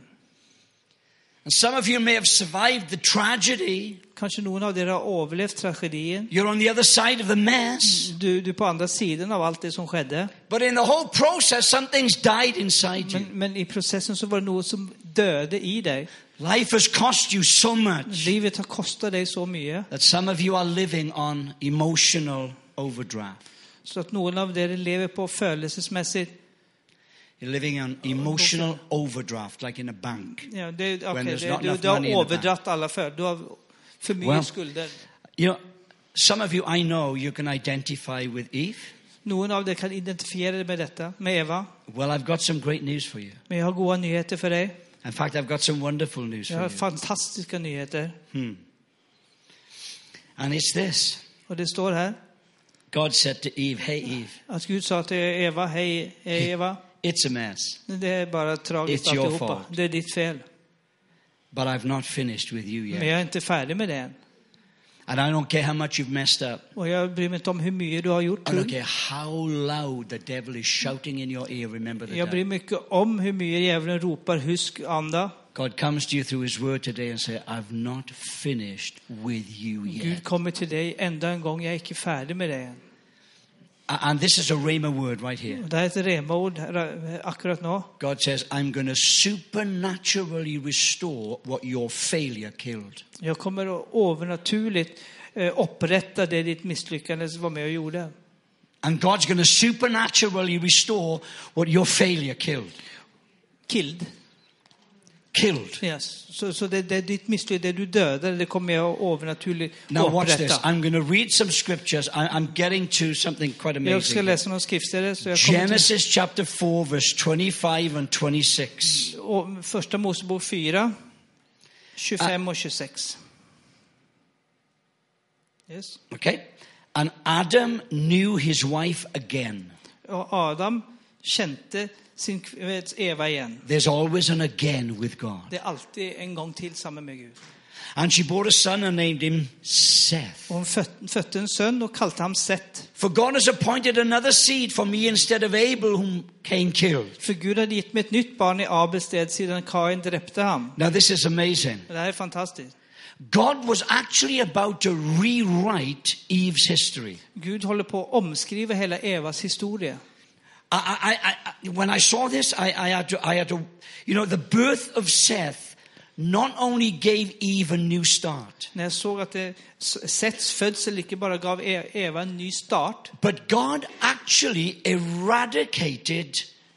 And some of you may have survived the tragedy. Kanske någon av er har överlevt tragedin. You're on the other side of the mess. Du, du är på andra sidan av allt det som skedde. But in the whole process, something's died inside you. Men, men i processen så var det något som döde i dig. Life has cost you so much Livet har kostat dig så mycket. that some of you are living on emotional overdraft. Så att någon av er lever på födelsesmässigt. You're living on emotional overdraft, like in a bank. Ja, det, okay, When there's det, not du, enough du har money in the överdratt alla för. Du har för mycket Well, skulder. You know, some of you I know you can identify with Eve. Någon av er kan identifiera dig med detta, med Eva. Well, I've got some great news for you. Men jag har goda nyheter för dig. In fact, I've got some wonderful news Jag for har you. fantastiska nyheter. Hmm. And it's this. Och det står här God said to Eve, hey Eve, att Gud sa till Eva, hej hej Eva. it's a mess, Det är bara tragiskt It's your alltihopa. fault. Det är ditt fel. but I've not finished with you Men yet. jag är inte färdig med det än. And I don't care how much you've messed up. Och jag bryr mig inte om hur mycket du har gjort. I don't care how loud the devil is shouting in your ear, remember the Jag bryr devil. mig mycket om hur mycket djävulen ropar husk anda. God comes to you through his word today and say, I've not finished with you Gud yet. kommer till dig ända en gång. Jag är inte färdig med det än. And this is a rhema word right here. Och det här är ett rema-ord akkurat nu. God says, I'm going to supernaturally restore what your failure killed. Jag kommer att övernaturligt eh, upprätta det ditt misslyckande var med och gjorde. And God's going to supernaturally restore what your failure killed. Killed. Killed. Yes. Så, så det, det ditt misslyckande, det du dödade, det kommer jag att övernaturligt Now watch this. upprätta. I'm going to read some scriptures. I, I'm getting to something quite Jag ska amazing. läsa några skriftställen. Så jag kommer till, Genesis chapter four, verse twenty-five and twenty-six. och första Mosebok fyra, tjugofem och tjugosex. Yes. Okay? And Adam knew his wife again. Och Adam kände sin vet, Eva igen. There's always an again with God. Det är alltid en gång till samman med Gud. And she bore a son and named him Seth. Och hon föt, födde en son och kallade han Set. For God has appointed another seed for me instead of Abel whom Cain killed. För Gud hade gett mig ett nytt barn i Abels sted sedan Kain dräpte han. Now this is amazing. Det här är fantastiskt. God was actually about to rewrite Eve's history. Gud håller på att omskriva hela Evas historia. I, I, I, when I saw this, I, I, had to, I had to, you know, the birth of Seth not only gave Eve a new start, När jag såg att det Sets födsel inte bara gav Eva en ny start, but God actually eradicated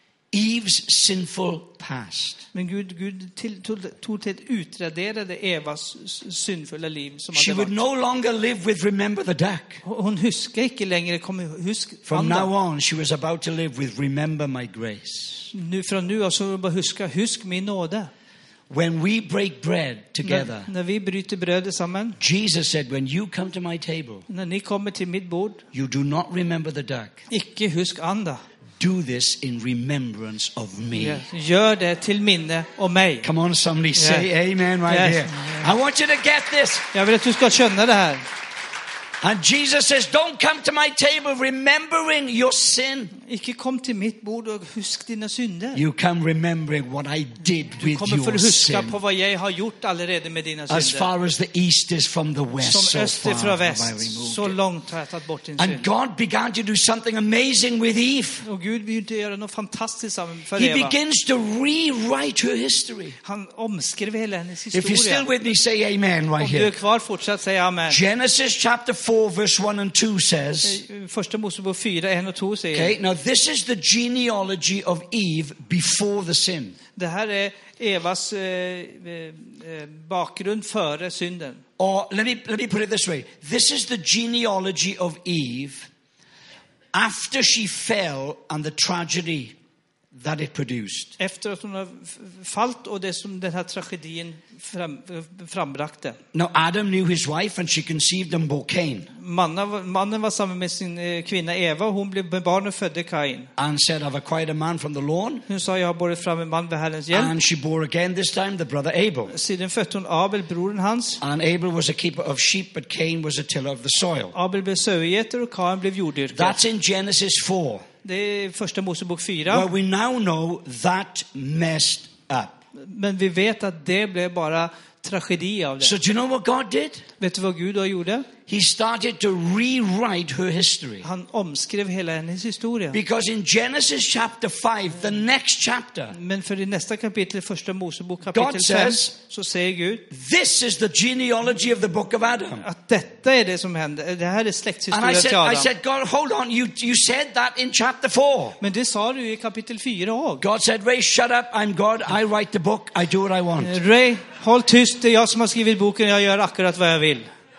Eve's sinful past. men Gud, Gud till, tog, tog till att utraderade Evas syndfulla liv som She hade would varit. no longer live with remember the duck. Hon huskar inte längre, kommer husk From now anda. on, she was about to live with remember my grace. Nu från nu av så vill jag bara huska, husk min nåde. When we break bread När, together, när vi bryter bröd samman, Jesus said, when you come to my table, när ni kommer till mitt bord, you do not remember the duck. icke husk anda. Do this in remembrance of me. Ja, gör det till minne om mig. Come on, somebody say Yeah. amen right Yes. here. I want you to get this. Jag vill att du ska känna det här. And Jesus says, don't come to my table remembering your sin. Icke kom till mitt bord och husk dina synder. You come remembering what I did Du with kommer för your att huska sin. på vad jag har gjort allerede med dina As synder. far as the east is from the west, Som so öster far från have I väst, removed så it. långt har jag tagit bort din And synd. God began to do something amazing with Eve. Och Gud vill inte göra något fantastiskt för He Eva. begins to rewrite her history. Han omskrev hela hennes If you're still historia. with me, say amen right Om du är here. kvar, fortsätt säga amen. Genesis chapter four, four verse one and two says, Första Mosebok fyra, en och två säger. Okay, now this is the genealogy of Eve before the sin. Det här är Evas eh, eh, bakgrund före synden. Or let me let me put it this way. This is the genealogy of Eve after she fell and the tragedy that it produced. Efter att hon har fallit och det som den här tragedin fram, frambrakte. Now Adam knew his wife and she conceived and bore Cain. Mannen, mannen var samman med sin kvinna Eva och hon blev med barn och födde Kain. And said, I've acquired a man from the Lord. Hon sa, jag har båret fram en man vid Herrens hjälp. And she bore again this time the brother Abel. Sedan födde hon Abel, broren hans. And Abel was a keeper of sheep, but Cain was a tiller of the soil. Abel blev sauegeter och Kain blev jorddyrkare. That's in Genesis four. Det är första Mosebok fyra. Well, we now know that messed up. Men vi vet att det blev bara tragedi av det. So do you know what God did? Vet du vad Gud då gjorde? He started to rewrite her history. Han omskrev hela hennes historia. Because in Genesis chapter five, the next chapter, Men för i nästa kapitel, första Mosebok kapitel God fem, says, så säger Gud this is the genealogy of the book of Adam. att detta är det som hände. Det här är And I släkthistorien said, till Adam. I said, God, hold on, you, you said that in chapter four. Men det sa du i kapitel fyra också. God said, Ray, shut up, I'm God, I write the book, I do what I want. Ray, håll tyst, det är jag som har skrivit boken, jag gör akkurat vad jag vill.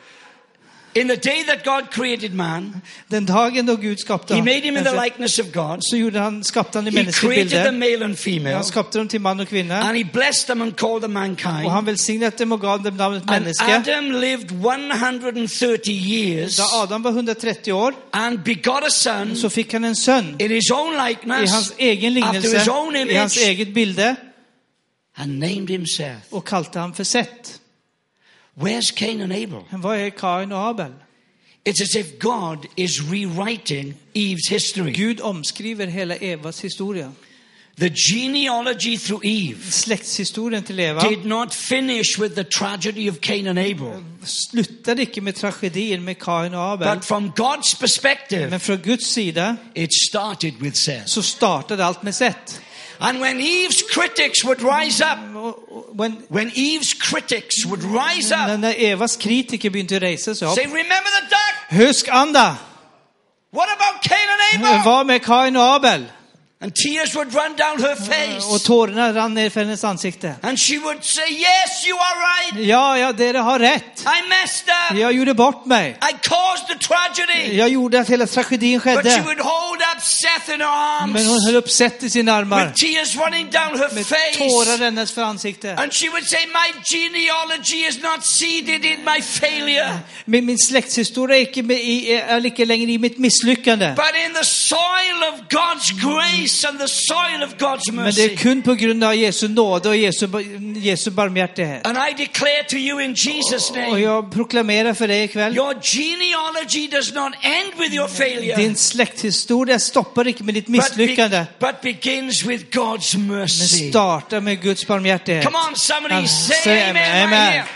In the day that God created man, Den dagen då Gud skapade he made him in the likeness of God. så gjorde han, skapade han i He mänsklig created bilder. them male and female. Han skapade dem till man och kvinna. And he blessed them and called them Och mankind. han välsignade dem och gav dem namnet And människa. Adam lived one hundred thirty years Då Adam var hundratrettio år and begot a son så fick han en son in his own i likeness, hans egen after his lignelse, own i hans image, eget bilde and named him Seth. och kallade han för Set. Where's Cain and Abel? Men vad är Kain och Abel? It's as if God is rewriting Eve's history. Gud omskriver hela Evas historia. The genealogy through Eve Släktshistorien till Eva did not finish with the tragedy of Cain and Abel. slutade inte med tragedin med Kain och Abel. But from God's perspective, Men från Guds sida it started with Seth. så startade allt med Set. And when Eve's critics would rise up, When, when Eve's critics would rise up, när Evas kritiker begynte resa sig upp. say, remember the duck? Husk anda. What about Cain and Abel? Vad med Kain och Abel? And tears would run down her Och face. tårarna rann ner för hennes ansikte. And she would say, yes, you are right. Ja, ja, det har rätt. I messed up. Jag gjorde bort mig. I caused the tragedy. Jag gjorde att hela tragedin But she skedde. would hold up Seth in her Men hon arms höll upp Set i sina armar. with tears running down her Med tårar face. rännas för ansikte. And she would say, my genealogy is not seated in my failure, Men min släktshistoria är icke, med i, är icke längre i mitt misslyckande. but in the soil of God's grace and the soil of God's Men det är mercy. kun på grund av Jesu nåd och Jesu, Jesu barmhärtighet. And I declare to you in Jesus' Och name, jag proklamerar för dig ikväll. your genealogy does not end with your failure, Din släkthistoria stoppar inte med ditt but, be- misslyckande. but begins with God's Men mercy. startar med Guds barmhärtighet. Come on, somebody Amen. say Say amen, amen. right Amen. here.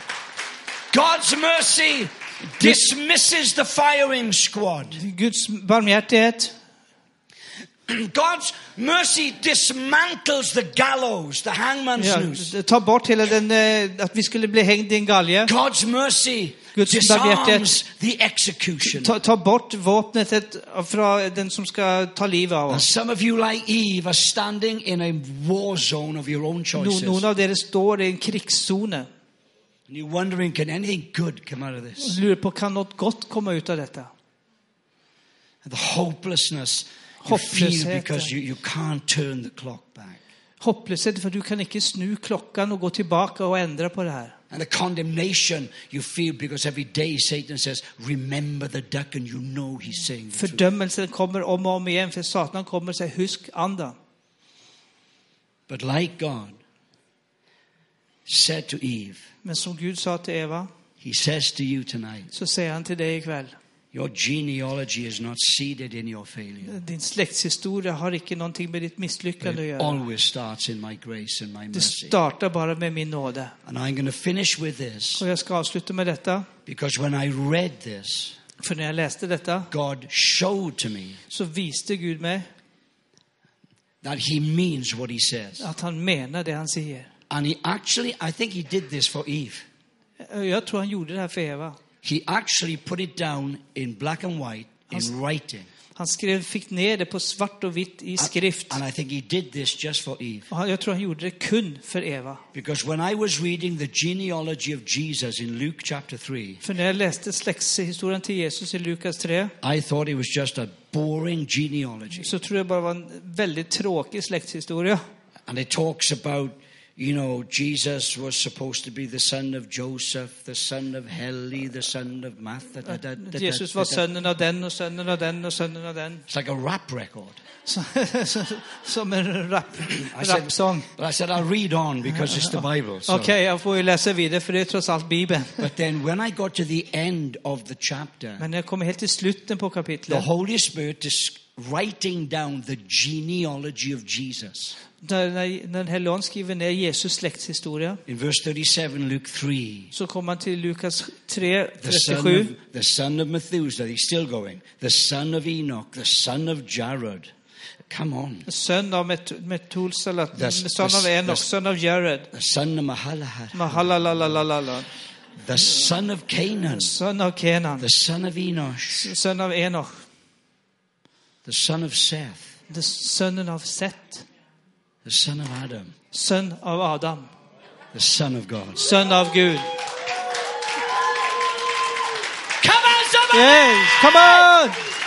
God's mercy dismisses the firing squad. Guds barmhärtighet. God's mercy dismantles the gallows, the hangman's Ja, noose. ta bort hela den, eh, att vi skulle bli hängd i en galge. God's mercy Guds disarms the execution. Ta, ta bort vapnet ett- från den som ska ta livet av And oss. some of you, like Eve, are standing in a war zone of your own No, choices. någon av er står i en krigszon. And you're wondering, can anything good come out of this? Lurar på, kan något gott komma ut av detta? The hopelessness you feel Hopplösheten. because you, you can't turn the clock back. Hopplöshet för du kan inte snu klockan och gå tillbaka och ändra på det här. And the condemnation you feel because every day Satan says, remember the duck, and you know he's saying the truth. Fördömelsen kommer om och om igen för Satan kommer och säger husk andan. But like God said to Eve, Men som Gud sa till Eva he says to you tonight, så säger han till dig ikväll. your genealogy is not seated in your failure. Din släktshistoria har inte någonting med ditt But misslyckande att it göra. always starts in my grace and my Det mercy. startar bara med min nåde. And I'm going to finish with this, Och jag ska avsluta med detta. because when I read this, För när jag läste detta God showed to me så visste Gud mig that he means what he says. att han menar det han säger. And he actually, I think he did this for Eve. Jag tror han gjorde det här för Eva. he actually put it down in black and white in writing. Han skrev, fick ner det på svart och vitt i skrift. And I think he did this just for Eve. Och jag tror han gjorde det kun för Eva. Because when I was reading the genealogy of Jesus in Luke chapter three, För när jag läste släkthistorien till Jesus i Lukas tre, I thought it was just a boring genealogy. så tror jag bara var en väldigt tråkig släkthistoria. And it talks about, you know, Jesus was supposed to be the son of Joseph, the son of Heli, the son of Matthew. Da, da, da, Jesus var sönnen av den och sönnen av den och sönnen av den. It's like a rap record. Som en rap, rapsång. But I said, I'll read on because it's the Bible. So. Okej, okay, jag får ju läsa vidare för det är trots allt Bibeln. But then when I got to the end of the chapter, men när jag kommer helt till slutet på kapitlet, the Holy Spirit is writing down the genealogy of Jesus. När, när, när Helon skriver ner Jesus släktshistoria, in verse thirty-seven, Luke three, så kommer man till Lukas tre the son, trettiosju. of, the son of Methuselah, he's still going, the son of Enoch, the son of Jared. Come on. Son av Methuselah, The- son av the- Enoch, the- son av Jared, The son of Mahalalel, Mahalalala, the son of Canaan, son av Kenan, the son of Enosh, son av Enoch, the son of Seth, det sonen av Set, the son of Adam, son av Adam, the son of God. son av Gud. Come on, somebody! Yes, come on!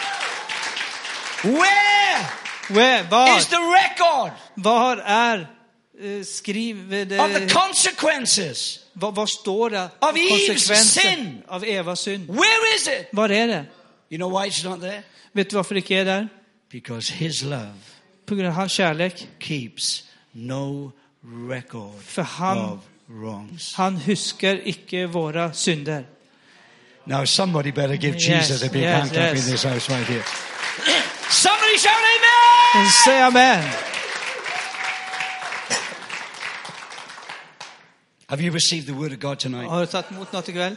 Where Where, var, is the record var är eh, skriv det, of the consequences vad, vad står det of Eve's konsekvenser sin? av Evas synd? Where is it? Var är det? You know why it's not there? Vet du varför det inte är där? Because his love På grund av hans kärlek. keeps no record För han, of wrongs. han huskar icke våra synder. Now somebody better give Yes, Jesus a big yes, hand clap yes. in this house right here. Somebody shout amen! Säg amen. Have you received the word of God tonight? Har du tagit emot något ikväll?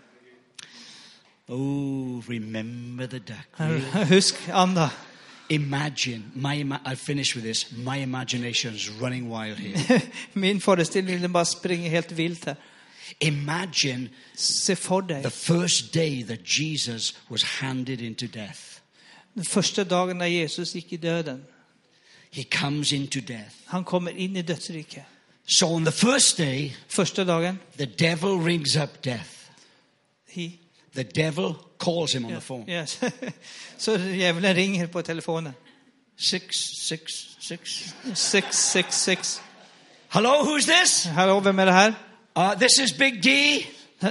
Oh, remember the duck. Husk anda. Imagine, my ima- I'll finish with this. My imagination's running wild here. Min föreställning den bara springer helt vilt här. Imagine Se för dig. the first day that Jesus was handed into death. Den första dagen när Jesus gick i döden. He comes into death. Han kommer in i dödsriket. So on the first day, Första dagen. the devil rings up death. He, The devil calls him on the phone. yes. Så djävulen ringer på telefonen. Six, six, six. sex sex sex. Hello, who's this? Hallå, vem är det här? Uh, this is Big D.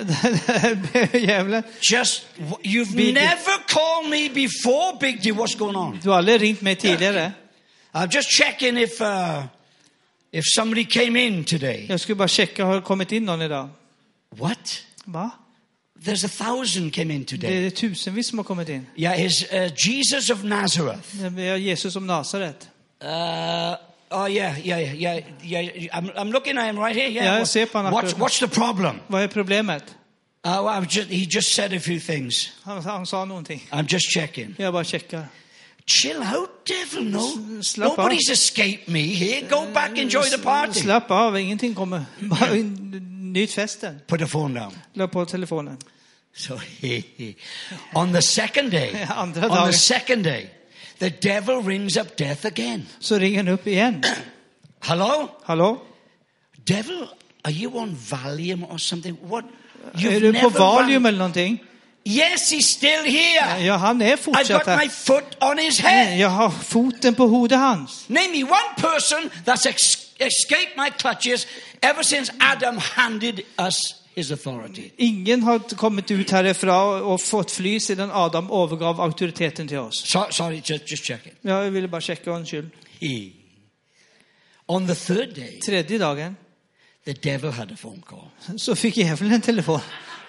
Djävulen. Just, you've Big D. never called me before, Big D. What's going on? Du har aldrig ringt mig tidigare. I'm just checking if uh, if somebody came in today. Jag skulle bara checka, har det kommit in någon idag? What? Va? There's a thousand came in Det today. är tusenvis som har kommit in. Yeah, is uh, Jesus of Nazareth. Det är Jesus om Nasaret. Uh, oh yeah, yeah, yeah, yeah. I'm, I'm looking at him right here. Yeah. Ja, jag What- ser på honom. what's, what's the problem? Vad är problemet? Uh, well, I've just, he just said a few things. Han, han sa någonting. I'm just checking. Jag bara checkar. Chill out, devil. No, Slapp av. nobody's escaped me here. Go back, enjoy the party. Slapp av, ingenting kommer. Bara nyt festen. Put the phone down. Lägg på telefonen. So on the second day, Andra on dagen. the second day, the devil rings up death again. Så ringer han upp igen. Hello, Hallå? devil. Are you on Valium or something? What? Är du på Valium eller någonting? Yes, he's still here. Ja, han är I fortsatt got my här. foot on his head. Jag har foten på hodet hans. Name me one person that's ex- escaped my clutches ever since Adam handed us his authority. Ingen har kommit ut härifrån och fått fly sedan Adam övergav auktoriteten till oss. So, sorry, just, just check it. Jag ville bara checka en skyld. He. On the third day, Tredje dagen the devil had a phone call. så fick djävulen en telefon.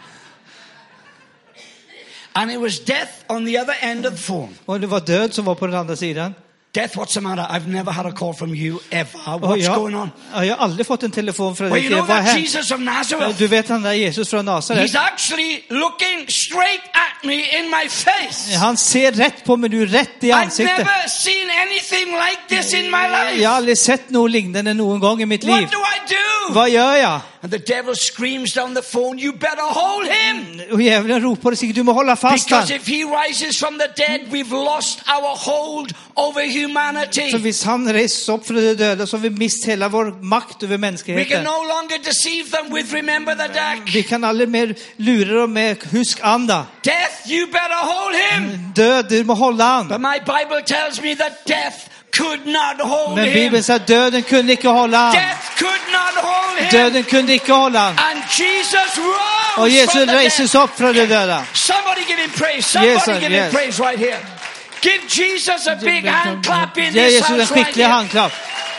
And it was death on the other end of the phone. Och det var död som var på den andra sidan. Death, what's the matter? I've never had a call from you ever. Och What's jag, going on? ja, jag har aldrig fått en telefon från Well, dig. you know Vad har that hänt? Jesus of Ja, Nazareth? du vet han där Jesus från Nasaret. He's actually looking straight at me in my face. Han ser rätt på mig, du är rätt i I've ansiktet. never seen anything like this in my life. Jag har aldrig sett något liknande någon gång i mitt liv. What do I do? Vad gör jag? And the devil screams down the phone, you better hold him. Och djävulen ropar och säger, du må hålla fast Because han. if he rises from the dead, we've lost our hold over humanity. För hvis han reser upp från de döda så har vi mist hela vår makt över We can mänskligheten. no longer deceive them with remember the deck. Vi kan aldrig mer lura dem med husk anda. Death, you better hold him. Död, du må hålla han. But my Bible tells me that death could not hold Men him. Bibeln säger att döden kunde inte hålla han. Death could not hold him. Döden kunde inte hålla han. And Jesus rose Och Jesus from the dead. reses upp från de döda. Somebody give him praise. Somebody Yes, sir, give him yes. praise right here. Give Jesus a big hand clap in Ge this Jesus en house right skicklig here. handklapp.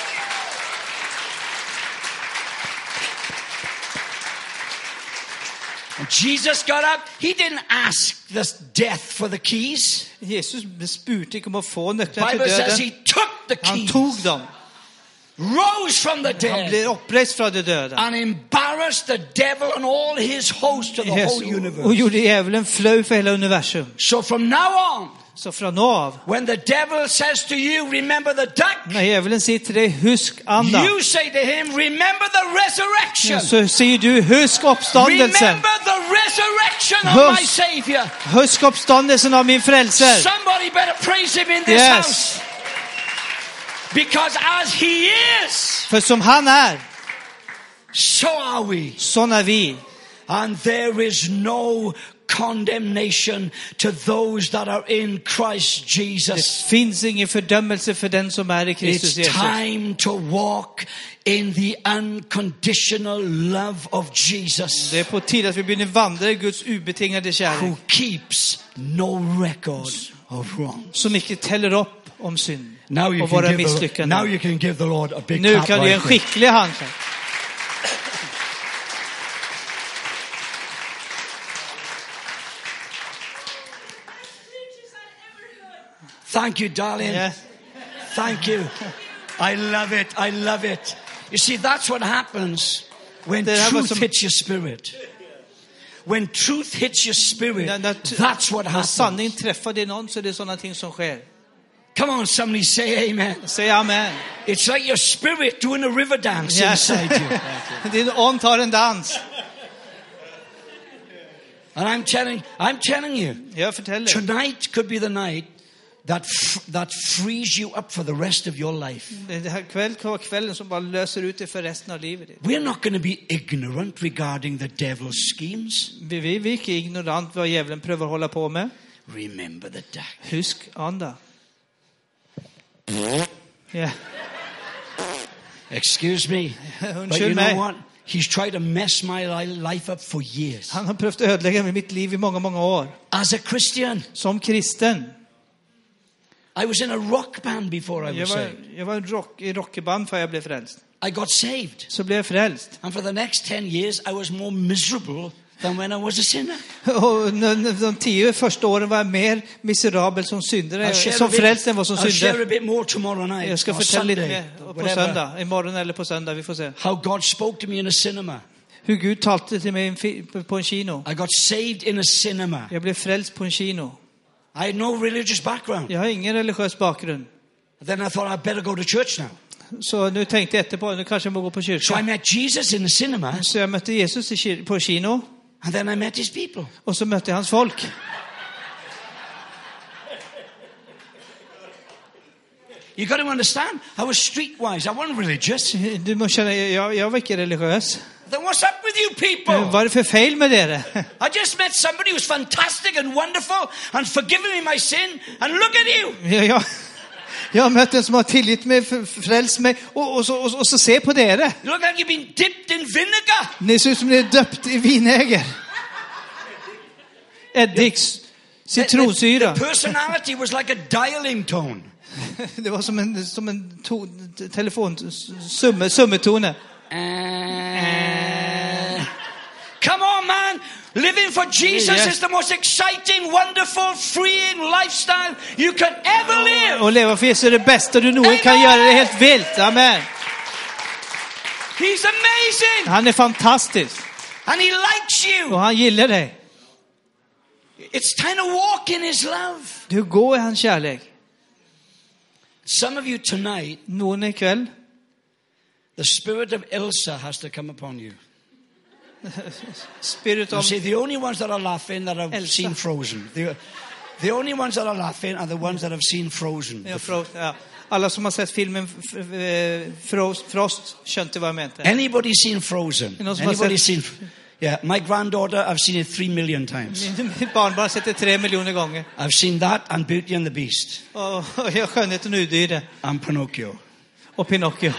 And Jesus got up. He didn't ask this death for the keys. Jesus spurte ikke om å få nøkler til Bible says he døden. took the Han keys, tog dem. rose from the Han dead, ble oppreist fra de døde. and embarrassed the devil and all his host to the Jesus, whole og universe. gjorde djävulen flau for hele universum. So from now on, Så fra nå av, when the devil says to you, remember the duck, når djävulen sier til deg, husk anda, you say to him, remember the resurrection. så sier du, husk oppstandelsen. Remember the resurrection of my Husk- Savior. Husk oppstandelsen av min frelser. Somebody better praise him in this Yes. house. Because as he is, For som han er, so are we. sånn er vi. And there is no condemnation to those that are in Christ Det Jesus. finns ingen fördömelse för den som är i Kristus It's Jesus. time to walk in the unconditional love of Jesus, Det är på tid att vi börjar vandra i Guds ubetingade kärlek. who keeps no record of wrong. Som inte täller upp om synd Now you och can våra give the, now misslyckanden. you can give the Lord a big Nu clap kan du ge en right there. skicklig handklapp. Thank you, darling. Ja. Thank you. I love it. I love it. You see, that's what happens when Det här var truth som- hits your spirit. When truth hits your spirit, När- när- that's what När happens. sanning träffar dig någon så är det sådana ting som sker. Come on, somebody say amen. Säg amen. It's like your spirit doing a river dance Ja. inside you. Din ånd tar en dans. And I'm telling, I'm telling you, Jag förtäller. tonight could be the night that f- that frees you up for the rest of your life. Det här kväll kan vara kvällen som bara löser ut dig för resten av livet. We're not going to be ignorant regarding the devil's schemes. Vi, vi, vi är inte ignorant vad djävulen prövar hålla på med. Remember the duck. Husk anda. Ja. Excuse me, but you Unnskyld know mig. what? He's tried to mess my li- life up for years. Han har prövat ödelägga mitt liv i många, många år. As a Christian, Som kristen. I was in a rock band before I Jag was var, saved. jag var rock, i rockeband för jag blev frälst. I got saved. Så blev jag frälst. And for the next ten years, I was more miserable than when I was a sinner. Och n- n- de tio första åren var jag mer miserabel som syndare. I'll share, Som a bit, frälst än vad som I'll share a syndare. bit more tomorrow night Jag ska or förtälla lite Sunday, mer på whatever. söndag. Imorgon eller på söndag, vi får se. How God spoke to me in a cinema. Hur Gud talade till mig i en fi- på en kino. I got saved in a cinema. Jag blev frälst på en kino. I had no religious background. Jag har ingen religiös bakgrund. Then I thought I'd better go to church now. Så nu tänkte jag efterpå, nu kanske jag må gå på So I kyrkan. met Jesus in the cinema, Så jag mötte Jesus i kir- på kino. and then I met his people. Och så mötte jag hans folk. You got to understand, I was streetwise. I wasn't religious. Du måste känna, jag, jag var inte religiös. Then what's up with you people? Vad är det för fel med det? I just met somebody who's fantastic and wonderful and forgiven me my sin. And look at you. Jag, jag, jag har mött en som har tillit mig, f- frälst mig. Och, och, så, och, och så se på det. You look like you've been dipped in vinegar. Ni ser ut som ni är döpt i vinäger. Eddiks, The, citronsyra. the personality was like a dialing tone. Det var som en, som en ton, telefon, summe, summetone. Uh, come on, man. Living for Jesus Yes. is the most exciting, wonderful, freeing lifestyle you can ever live. Och leva för Jesus är det bästa du någon kan Amen. göra. Det är helt vilt. Amen. He's amazing. Han är fantastisk. And he likes you. Och han gillar dig. It's time to walk in his love. Du går i hans kärlek. Some of you tonight, Någon ikväll. The spirit of Elsa has to come upon you. Spirit You of see, the only ones that are laughing that have Elsa. seen Frozen. The, the only ones that are laughing are the ones that have seen Frozen. ja, Frost, ja. Alla som har sett filmen F- F- Frost, Frost skjønte hva jeg mente. Anybody seen Frozen? You know, so I Anybody said- seen? Yeah, my granddaughter, I've seen it three million times. Mitt barnbarn har sett det tre millioner ganger. I've seen that and Beauty and the Beast Og, og jeg har skjønnet en udyre. and Pinocchio. Og Pinocchio.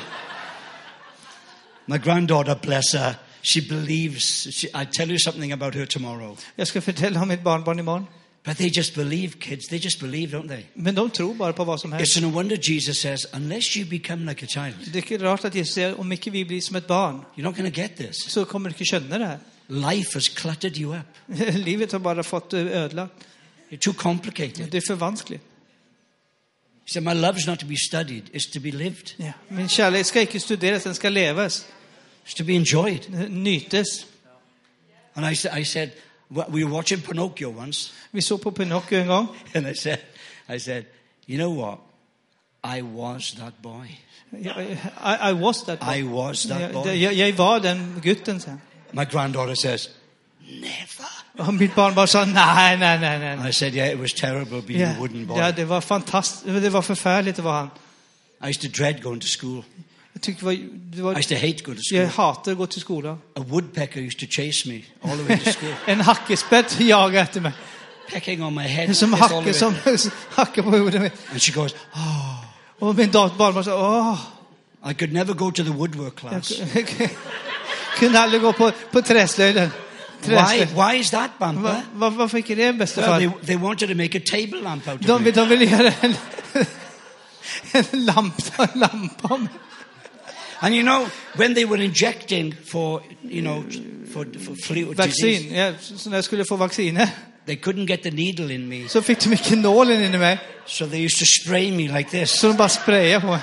My granddaughter, bless her, she believes. She, I tell you something about her tomorrow. Jeg skal fortelle om mitt barnbarn i morgen. But they just believe, kids. They just believe, don't they? Men de tror bare på hva som helst. It's no wonder Jesus says, unless you become like a child, Det er ikke rart at Jesus sier, om ikke vi blir som et barn, you're not going to get this. så kommer du ikke skjønne det her. Life has cluttered you up. Livet har bare fått ødelagt. You're too complicated. Det er for vanskelig. He said, my love's not to be studied, it's to be lived. Ja. Min kjærlighet skal ikke studeres, den skal leves. It's to be enjoyed. Nytes. And I, sa- I said, well, we were watching Pinocchio once, Vi så på Pinocchio en gang. and I said, I said, you know what? I was that boy. I, I was that boy. I was that boy. Jeg, jeg var den gutten, sa han. My granddaughter says, never. Og mitt barn bare sa, nei, nei, nei, nei. And I said, yeah, it was terrible being Ja, a wooden boy. ja, det var fantastisk. Det var forfærlig, det var han. I used to dread going to school. Jeg, tykker det var, det I var, used to hate going to school. jeg hater å gå til skolen. A woodpecker used to chase me all the way to school, En hakkespett jager etter meg. pecking on my head. Som just all the hakker, way. som hakker på hodet mitt. And she goes, oh. Og min datter bare sa, åh, I could never go to the woodwork class. jeg kunne aldri gå på, på tresløyden. Why? Tresløyden. Why is that, Hva, Bampa? hva, hvorfor ikke det, Well, bestefar? they, they wanted to make a table lamp out De, of it. de ville gjøre en, en lampe, en lampe om. And you know, when they were injecting for, you know, for, for flu Vaksin. disease, Ja, så når jeg skulle få vaksine, they couldn't get the needle in me. så fikk de ikke nålen inni meg. So they used to spray me like this. Så de bare sprayet på meg.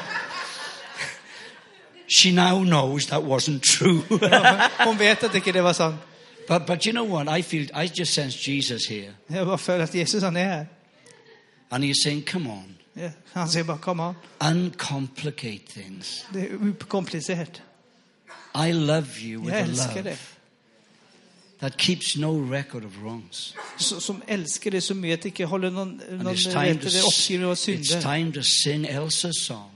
She now knows that wasn't true. Hun vet at ikke det var sant. but, but you know what? I feel, I just sense Jesus here. Jeg bare føler at Jesus han er her. And he's saying, come on, Ja, han sier bare, kom an. uncomplicate things. Det er ukomplisert. I love you with Jeg a elsker love det. that keeps no record of wrongs. Så, som elsker det så mye at det ikke holder noen, And noen it's time, vet to, det, oppskrivning av it's synder. time to sing Elsa's song.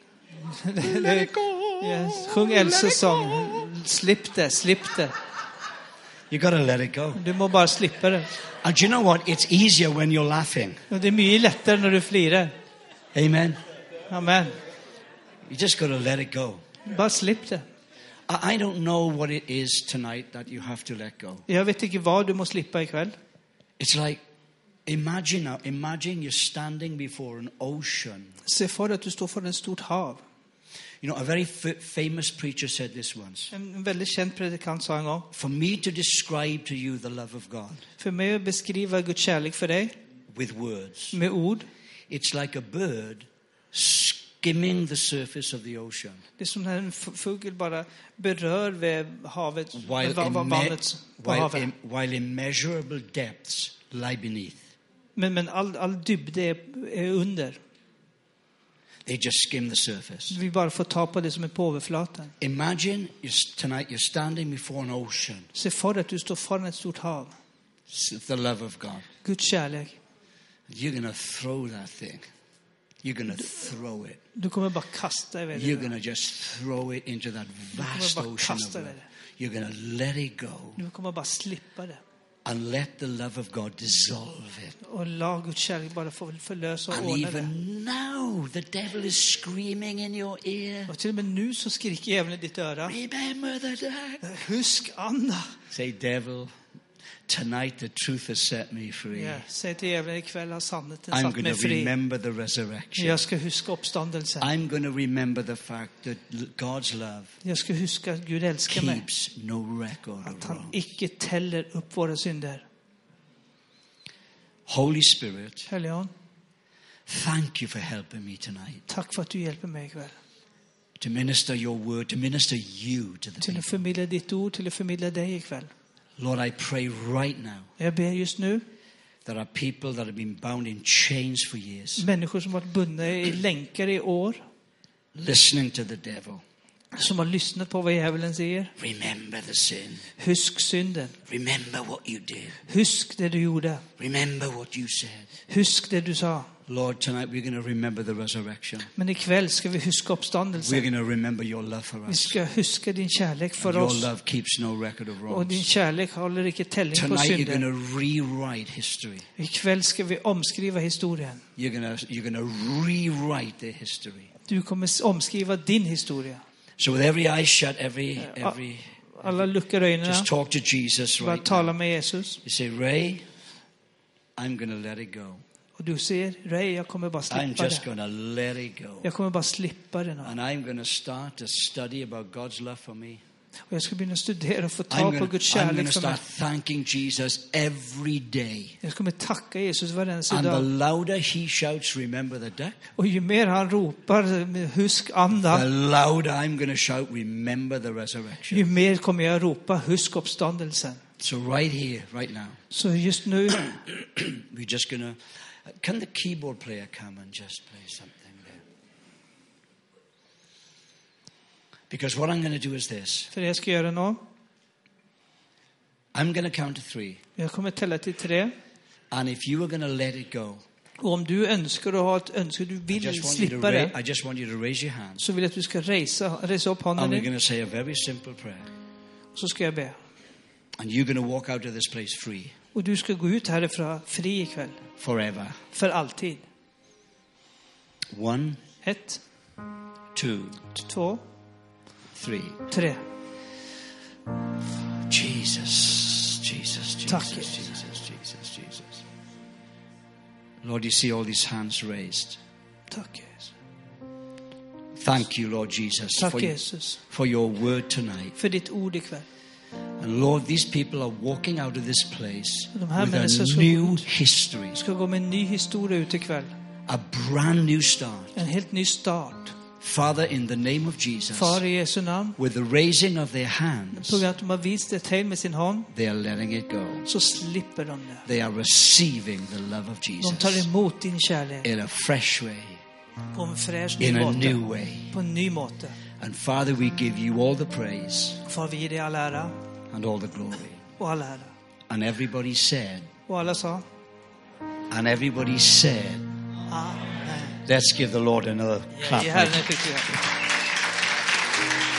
Let it go. Yes. Sjung Elses sang. Slipp det, slipp det. You got to let it go. Du må bare slippe det. And you know what? It's easier when you're laughing. Og det er mye lettere når du flirer. Amen. Amen. You just got to let it go. Bare slipp det. I I don't know what it is tonight that you have to let go. Jeg vet ikke hva du må slippe i kveld. It's like, imagine now, imagine you're standing before an ocean. Se for deg at du står for et stort hav. You know, a very f- famous preacher said this once. En veldig kjent predikant sa en gang, For me to describe to you the love of God for meg å beskrive Guds kjærlighet for deg with words, med ord, it's like a bird skimming the surface of the ocean det er som når en f- fugl bare berør ved havet, while, ved va- va- imme- vannet på while, havet. im- while immeasurable depths lie beneath. Men, men all, all dybde er, er under. They just skim the surface. Vi bare får ta på det som er på overflaten. Imagine you're, tonight you're standing before an ocean. Se for deg at du står foran et stort hav. It's the love of God. Guds kjærlighet. You're going to throw that thing. You're going to throw it. Du kommer bare kaste deg ved You're det. going to just throw it into that vast bara ocean kasta of det. love. You're going to let it go Du kommer bare slippe det. and let the love of God dissolve it. Og la Guds kjærlighet bare få forløse og And ordne even det. now, the devil is screaming in your ear. Og til og med nå så skriker djevelen i ditt øre. Remember the day. Husk Anna. Say, devil, tonight the truth has set me free. Ja, si til djevelen i kveld har sannheten I'm satt going meg to fri. remember the resurrection. Jeg skal huske oppstandelse. I'm going to remember the fact that l- God's love Jeg skal huske at Gud elsker meg. keeps no record At of han wrong. ikke teller opp våre synder. Holy Spirit, Hellige Ånd, thank you for helping me tonight takk for at du hjelper meg i kveld. to minister your word, to minister you to the Til å people. formidle ditt ord, til å formidle deg i kveld. Lord, I pray right now Jeg ber just nå, there are people that have been bound in chains for years, mennesker som har vært bundet i lenker i år, listening to the devil, som har lyssnat på vad djävulen säger. Remember the sin. Husk synden. Remember what you did. Husk det du gjorde. Remember what you said. Husk det du sa. Lord, tonight we're going to remember the resurrection. Men ikväll ska vi huska uppståndelsen. We're going to remember your love for Vi us. ska huska din kärlek för And your oss. love keeps no record of Och din wrongs. kärlek håller inte tällning på Tonight you're synden. going to rewrite history. Ikväll ska vi omskriva historien. You're going to, you're going to rewrite their history. Du kommer omskriva din historia. So with every eye shut, every, every, Alla luckar ögonen. just talk to Jesus Bara right tala now. med Jesus. You say, Ray, I'm going to let it go. Och du säger, Ray, jag kommer bara I'm slippa just det. going to let it go. Jag kommer bara slippa det nu. And I'm going to start to study about God's love for me. Och jag ska börja studera och få I'm tag på going Guds to kärlek för mig. start thanking Jesus every day. Jag kommer tacka Jesus varenda And the dag. louder he shouts, remember the duck, Och ju mer han ropar, med husk the andan, louder I'm going to shout, remember the resurrection. ju mer kommer jag ropa, husk uppståndelsen. So right here, right now, Så just nu, we're just going to, can the keyboard player come and just play something there? Because what I'm going to do is this. för jag ska göra något. I'm going to count to three. Jag kommer tälla till tre. And if you are going to let it go, Och om du önskar och har ett önske, du I vill just want you to, slippa det, ra- I just want you to raise your hands. så vill jag att du ska resa, resa upp And handen we're din. going to say a very simple prayer. Och så ska jag be. And you're going to walk out of this place free Och du ska gå ut härifrån fri ikväll. forever. För alltid. One, Ett, two, två, three. tre. Jesus, Jesus, Jesus, Tack, Jesus, Jesus. Jesus, Jesus. Lord, you see all these hands raised. Tack Jesus. Thank you, Lord Jesus, Tack for, you, Jesus. for your word tonight. För ditt ord ikväll. And Lord, these people are walking out of this place De här with a människorna ska new gå ut. history, Du ska gå med en ny historia ut ikväll. a brand new start. En helt ny start. Father, in the name of Jesus, Far i Jesu namn. with the raising of their hands, På grund av att de har visat ett tecken med sin hand, they are letting it go. så slipper de det. They are receiving the love of De tar Jesus emot din kärlek in a fresh way, på en fräsch ny in a new måte. way. På en ny måte. And Father, we give you all the praise Far, vi ger dig all ära and all the glory. och all ära. And everybody said, Och alla sa, and everybody said, Amen. let's give the Lord another clap. Ge Herren ett riktigt hjärta.